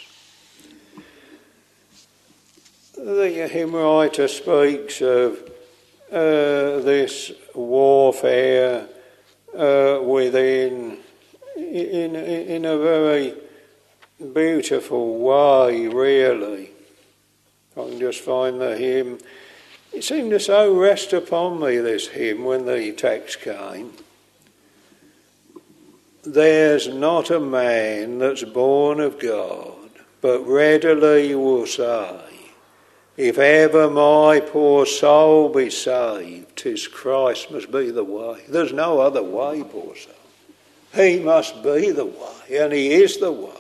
The hymn writer speaks of uh, this warfare uh, within in, in a very beautiful way, really. I can just find the hymn. It seemed to so rest upon me, this hymn, when the text came. There's not a man that's born of God, but readily will say, if ever my poor soul be saved, 'tis Christ must be the way. There's no other way, poor soul. He must be the way, and he is the way.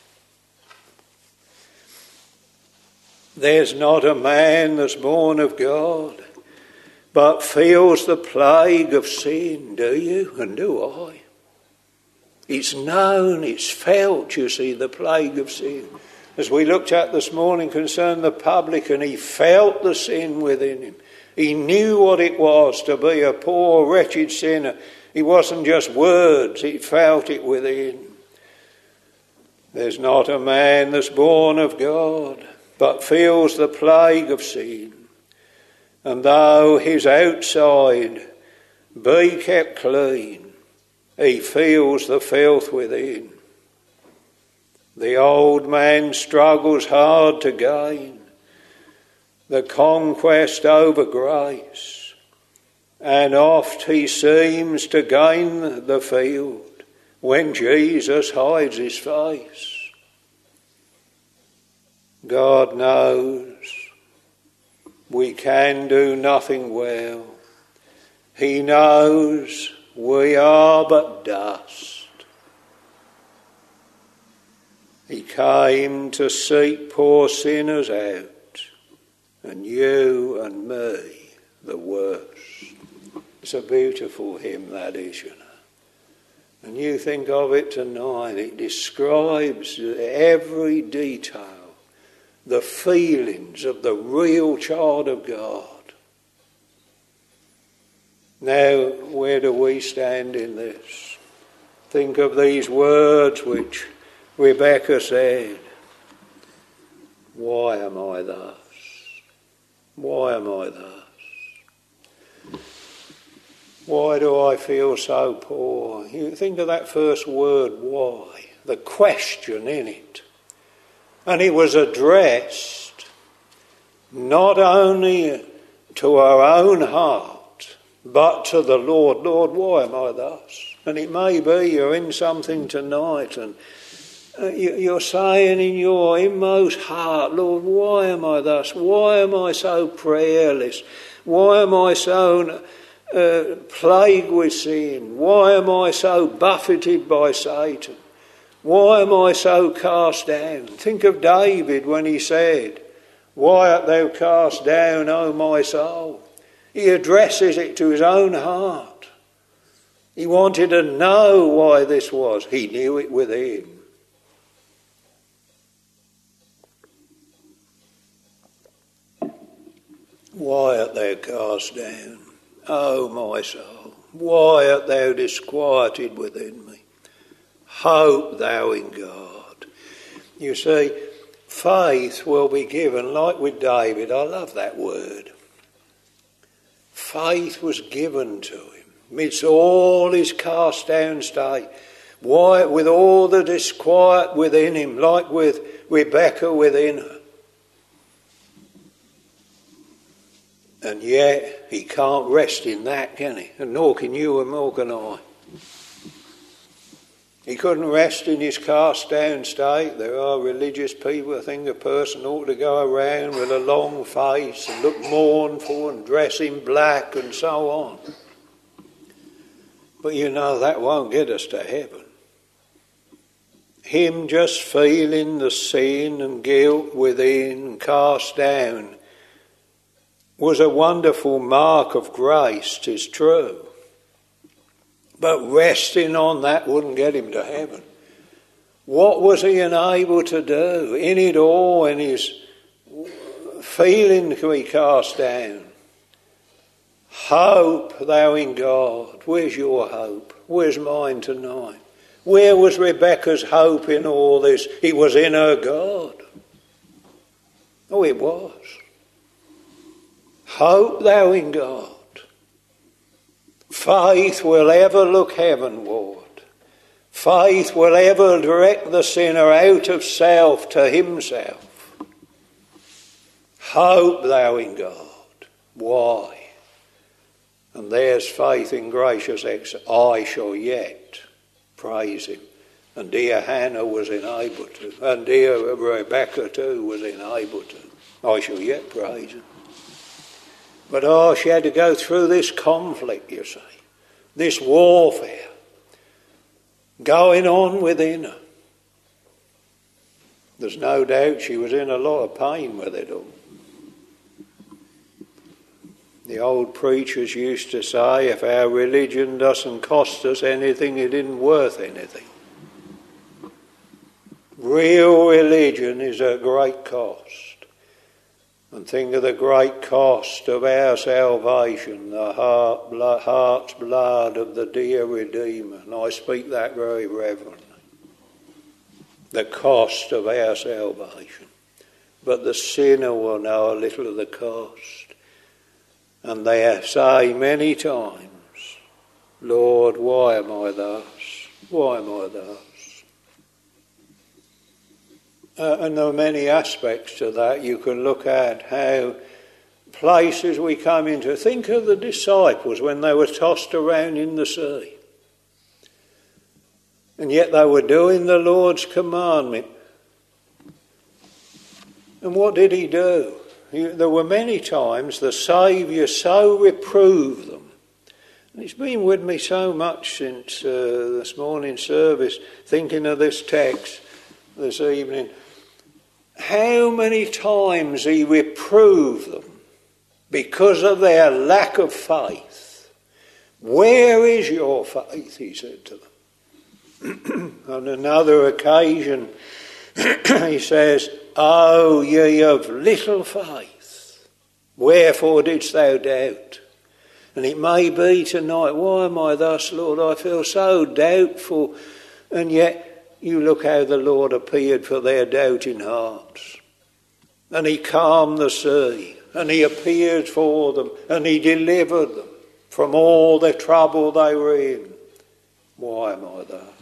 There's not a man that's born of God, but feels the plague of sin, do you? And do I? It's known, it's felt, you see, the plague of sin. As we looked at this morning concerning the publican, he felt the sin within him. He knew what it was to be a poor, wretched sinner. It wasn't just words, he felt it within. There's not a man that's born of God, but feels the plague of sin. And though his outside be kept clean, he feels the filth within. The old man struggles hard to gain the conquest over grace, and oft he seems to gain the field when Jesus hides his face. God knows we can do nothing well. He knows we are but dust. He came to seek poor sinners out, and you and me the worst. It's a beautiful hymn, that is, you know. And you think of it tonight, it describes every detail, the feelings of the real child of God. Now, where do we stand in this? Think of these words which Rebecca said, why am I thus? Why am I thus? Why do I feel so poor? You think of that first word, why, the question in it. And it was addressed not only to our own heart, but to the Lord. Lord, why am I thus? And it may be you're in something tonight and uh, you, you're saying in your inmost heart, Lord, why am I thus? Why am I so prayerless? Why am I so uh, plagued with sin? Why am I so buffeted by Satan? Why am I so cast down? Think of David when he said, why art thou cast down, O my soul? He addresses it to his own heart. He wanted to know why this was. He knew it within. Why art thou cast down, O my soul? Why art thou disquieted within me? Hope thou in God. You see, faith will be given, like with David. I love that word. Faith was given to him amidst all his cast down state. Why, with all the disquiet within him, like with Rebecca within her. And yet he can't rest in that, can he? And nor can you and nor can I. He couldn't rest in his cast down state. There are religious people who think a person ought to go around with a long face and look mournful and dress in black and so on. But you know that won't get us to heaven. Him just feeling the sin and guilt within and cast down was a wonderful mark of grace, 'tis true. But resting on that wouldn't get him to heaven. What was he unable to do in it all, in his feeling to be cast down? Hope thou in God. Where's your hope? Where's mine tonight? Where was Rebecca's hope in all this? It was in her God. Oh, it was. Hope thou in God. Faith will ever look heavenward. Faith will ever direct the sinner out of self to himself. Hope thou in God. Why? And there's faith in gracious exit. I shall yet praise him. And dear Hannah was enabled to. And dear Rebecca too was enabled to. I shall yet praise him. But oh, she had to go through this conflict, you see. This warfare going on within her. There's no doubt she was in a lot of pain with it all. The old preachers used to say, if our religion doesn't cost us anything, it isn't worth anything. Real religion is at great cost. And think of the great cost of our salvation, the heart, blood, heart's blood of the dear Redeemer. And I speak that very reverently. The cost of our salvation. But the sinner will know a little of the cost. And they say many times, Lord, why am I thus? Why am I thus? Uh, and there are many aspects to that. You can look at how places we come into. Think of the disciples when they were tossed around in the sea. And yet they were doing the Lord's commandment. And what did he do? He, there were many times the Saviour so reproved them. And it's been with me so much since uh, this morning's service, thinking of this text this evening. How many times he reproved them because of their lack of faith. Where is your faith, he said to them. On another occasion, he says, oh, ye of little faith, wherefore didst thou doubt? And it may be tonight, why am I thus, Lord? I feel so doubtful, and yet you look how the Lord appeared for their doubting hearts. And he calmed the sea. And he appeared for them. And he delivered them from all the trouble they were in. Why am I thus?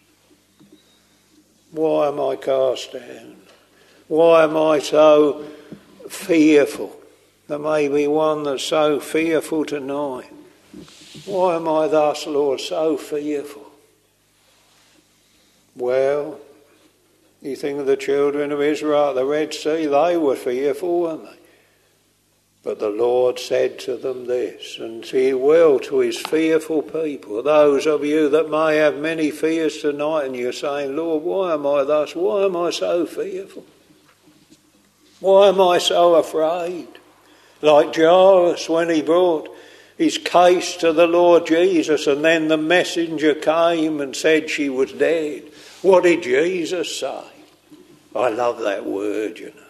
Why am I cast down? Why am I so fearful? There may be one that's so fearful tonight. Why am I thus, Lord, so fearful? Well, You think of the children of Israel at the Red Sea, they were fearful, weren't they? But the Lord said to them this, and he will to his fearful people, those of you that may have many fears tonight, and you're saying, Lord, why am I thus? Why am I so fearful? Why am I so afraid? Like Jairus when he brought his case to the Lord Jesus, and then the messenger came and said she was dead. What did Jesus say? I love that word, you know.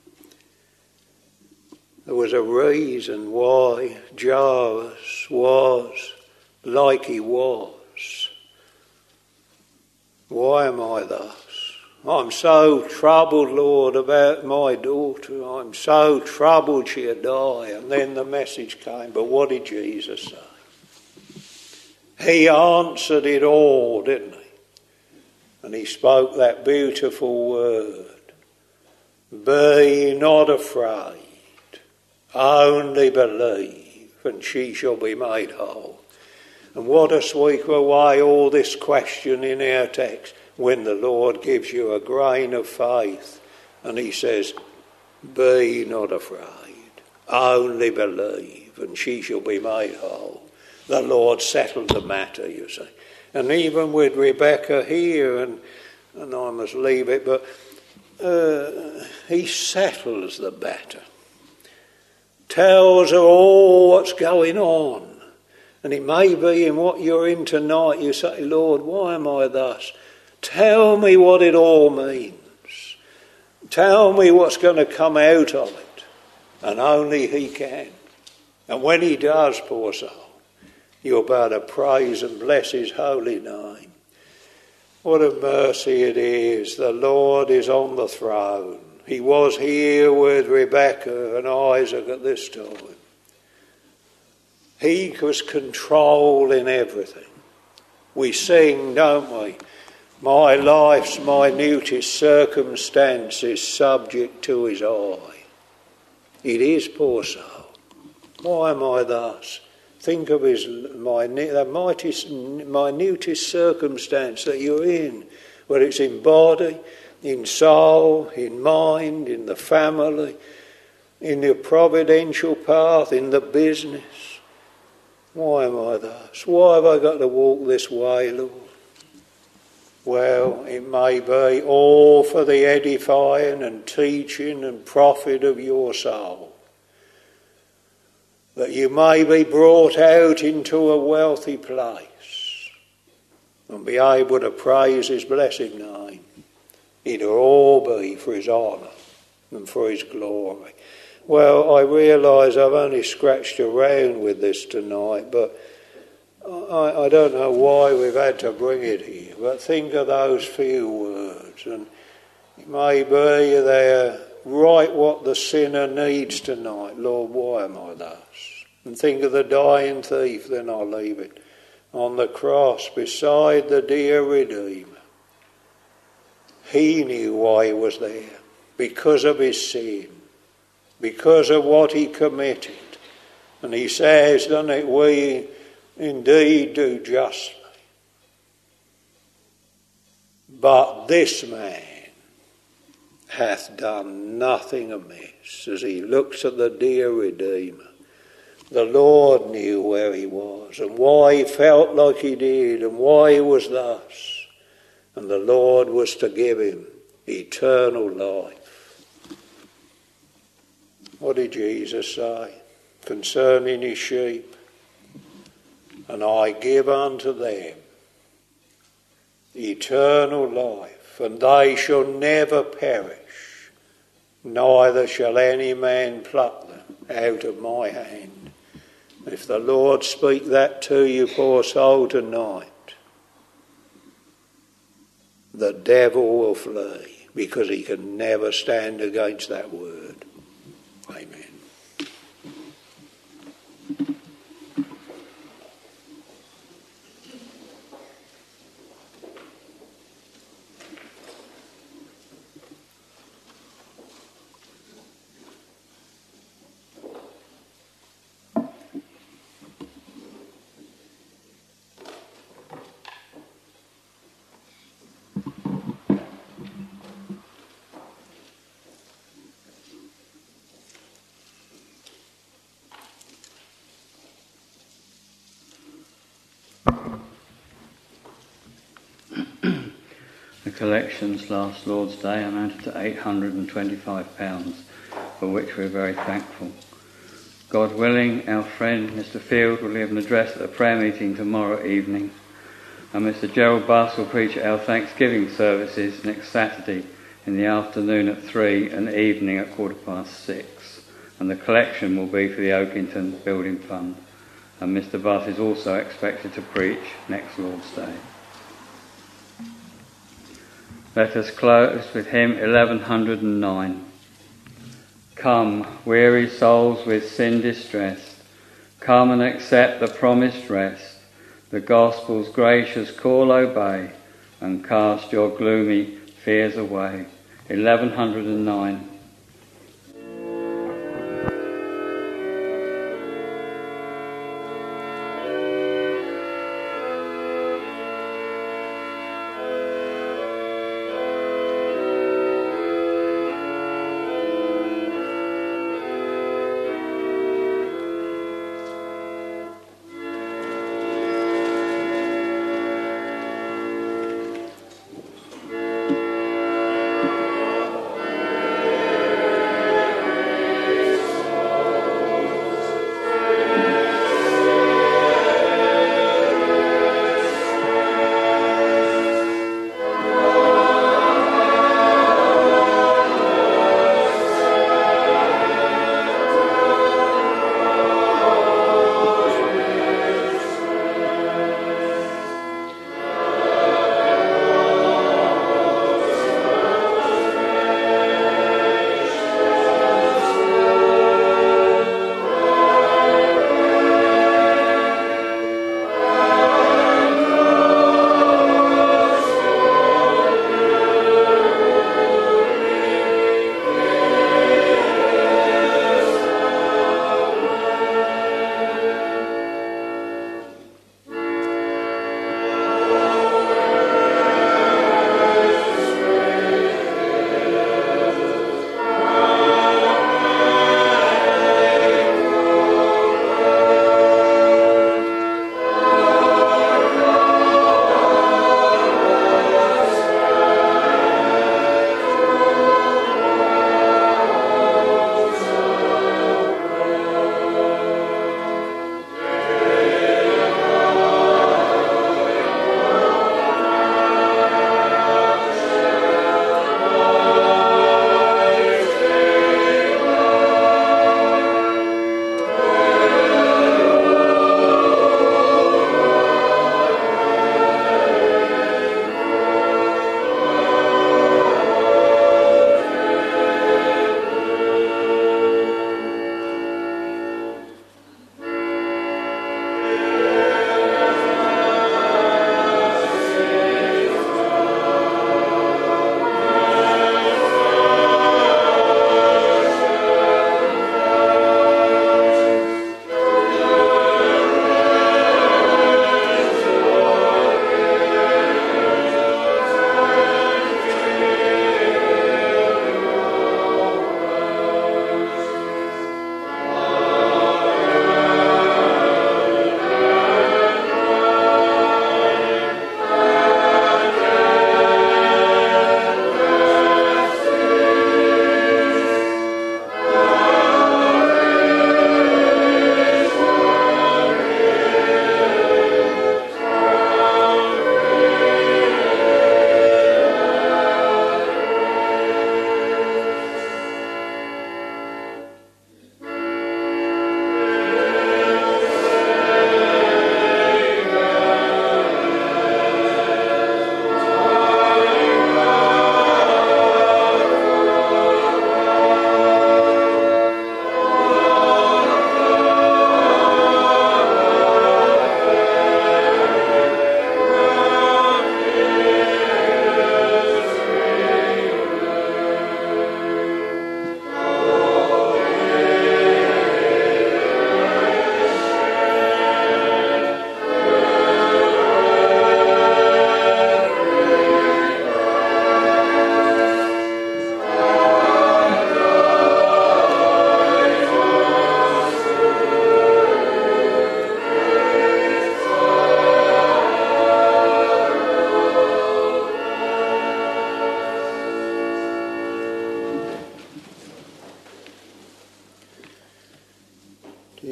There was a reason why Jairus was like he was. Why am I thus? I'm so troubled, Lord, about my daughter. I'm so troubled she'll die. And then the message came, but what did Jesus say? He answered it all, didn't he? And he spoke that beautiful word. Be not afraid. Only believe, and she shall be made whole. And what a sweep away all this question in our text when the Lord gives you a grain of faith and he says, be not afraid, only believe, and she shall be made whole. The Lord settled the matter, you see. And even with Rebecca here, and, and I must leave it, but uh, he settles the matter. Tells her all what's going on. And it may be in what you're in tonight, you say, Lord, why am I thus? Tell me what it all means. Tell me what's going to come out of it. And only he can. And when he does, poor soul, you're about to praise and bless his holy name. What a mercy it is. The Lord is on the throne. He was here with Rebecca and Isaac at this time. He was controlling everything. We sing, don't we? My life's minutest circumstance is subject to his eye. It is, poor soul. Why am I thus? Think of his minute, the mightiest, minutest circumstance that you're in, whether it's in body, in soul, in mind, in the family, in your providential path, in the business. Why am I thus? Why have I got to walk this way, Lord? Well, it may be all for the edifying and teaching and profit of your soul. That you may be brought out into a wealthy place and be able to praise his blessed name. It'll all be for his honour and for his glory. Well, I realise I've only scratched around with this tonight, but I, I don't know why we've had to bring it here. But think of those few words, and it may be they're right what the sinner needs tonight. Lord, why am I thus? And think of the dying thief, then I'll leave it, on the cross beside the dear Redeemer. He knew why he was there, because of his sin, because of what he committed. And he says, doesn't it, we indeed do justly. But this man hath done nothing amiss. As he looks at the dear Redeemer, the Lord knew where he was and why he felt like he did and why he was thus. And the Lord was to give him eternal life. What did Jesus say concerning his sheep? And I give unto them eternal life, and they shall never perish, neither shall any man pluck them out of my hand. If the Lord speak that to you, poor soul, tonight, the devil will flee, because he can never stand against that word. Amen. The collections last Lord's Day amounted to eight hundred twenty-five pounds, for which we're very thankful. God willing, our friend Mister Field will give an address at the prayer meeting tomorrow evening, and Mister Gerald Buss will preach at our Thanksgiving services next Saturday in the afternoon at three and evening at quarter past six, and the collection will be for the Oakington Building Fund, and Mister Buss is also expected to preach next Lord's Day. Let us close with hymn eleven oh nine. Come, weary souls with sin distressed, come and accept the promised rest. The gospel's gracious call obey, and cast your gloomy fears away. eleven oh nine.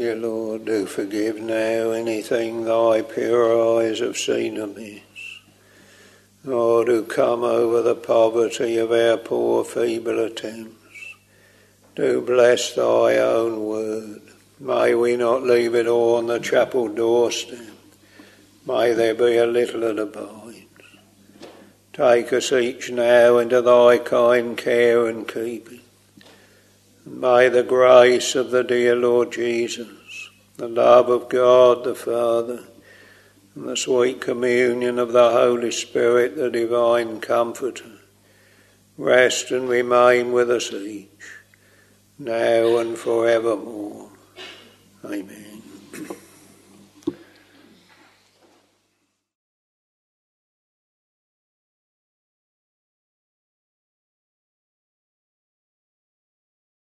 dear Lord, do forgive now anything thy pure eyes have seen amiss. Lord, do come over the poverty of our poor feeble attempts. Do bless thy own word. May we not leave it all on the chapel doorstep. May there be a little that abides. Take us each now into thy kind care and keeping. May the grace of the dear Lord Jesus, the love of God the Father, and the sweet communion of the Holy Spirit, the divine Comforter, rest and remain with us each, now and forevermore. Amen.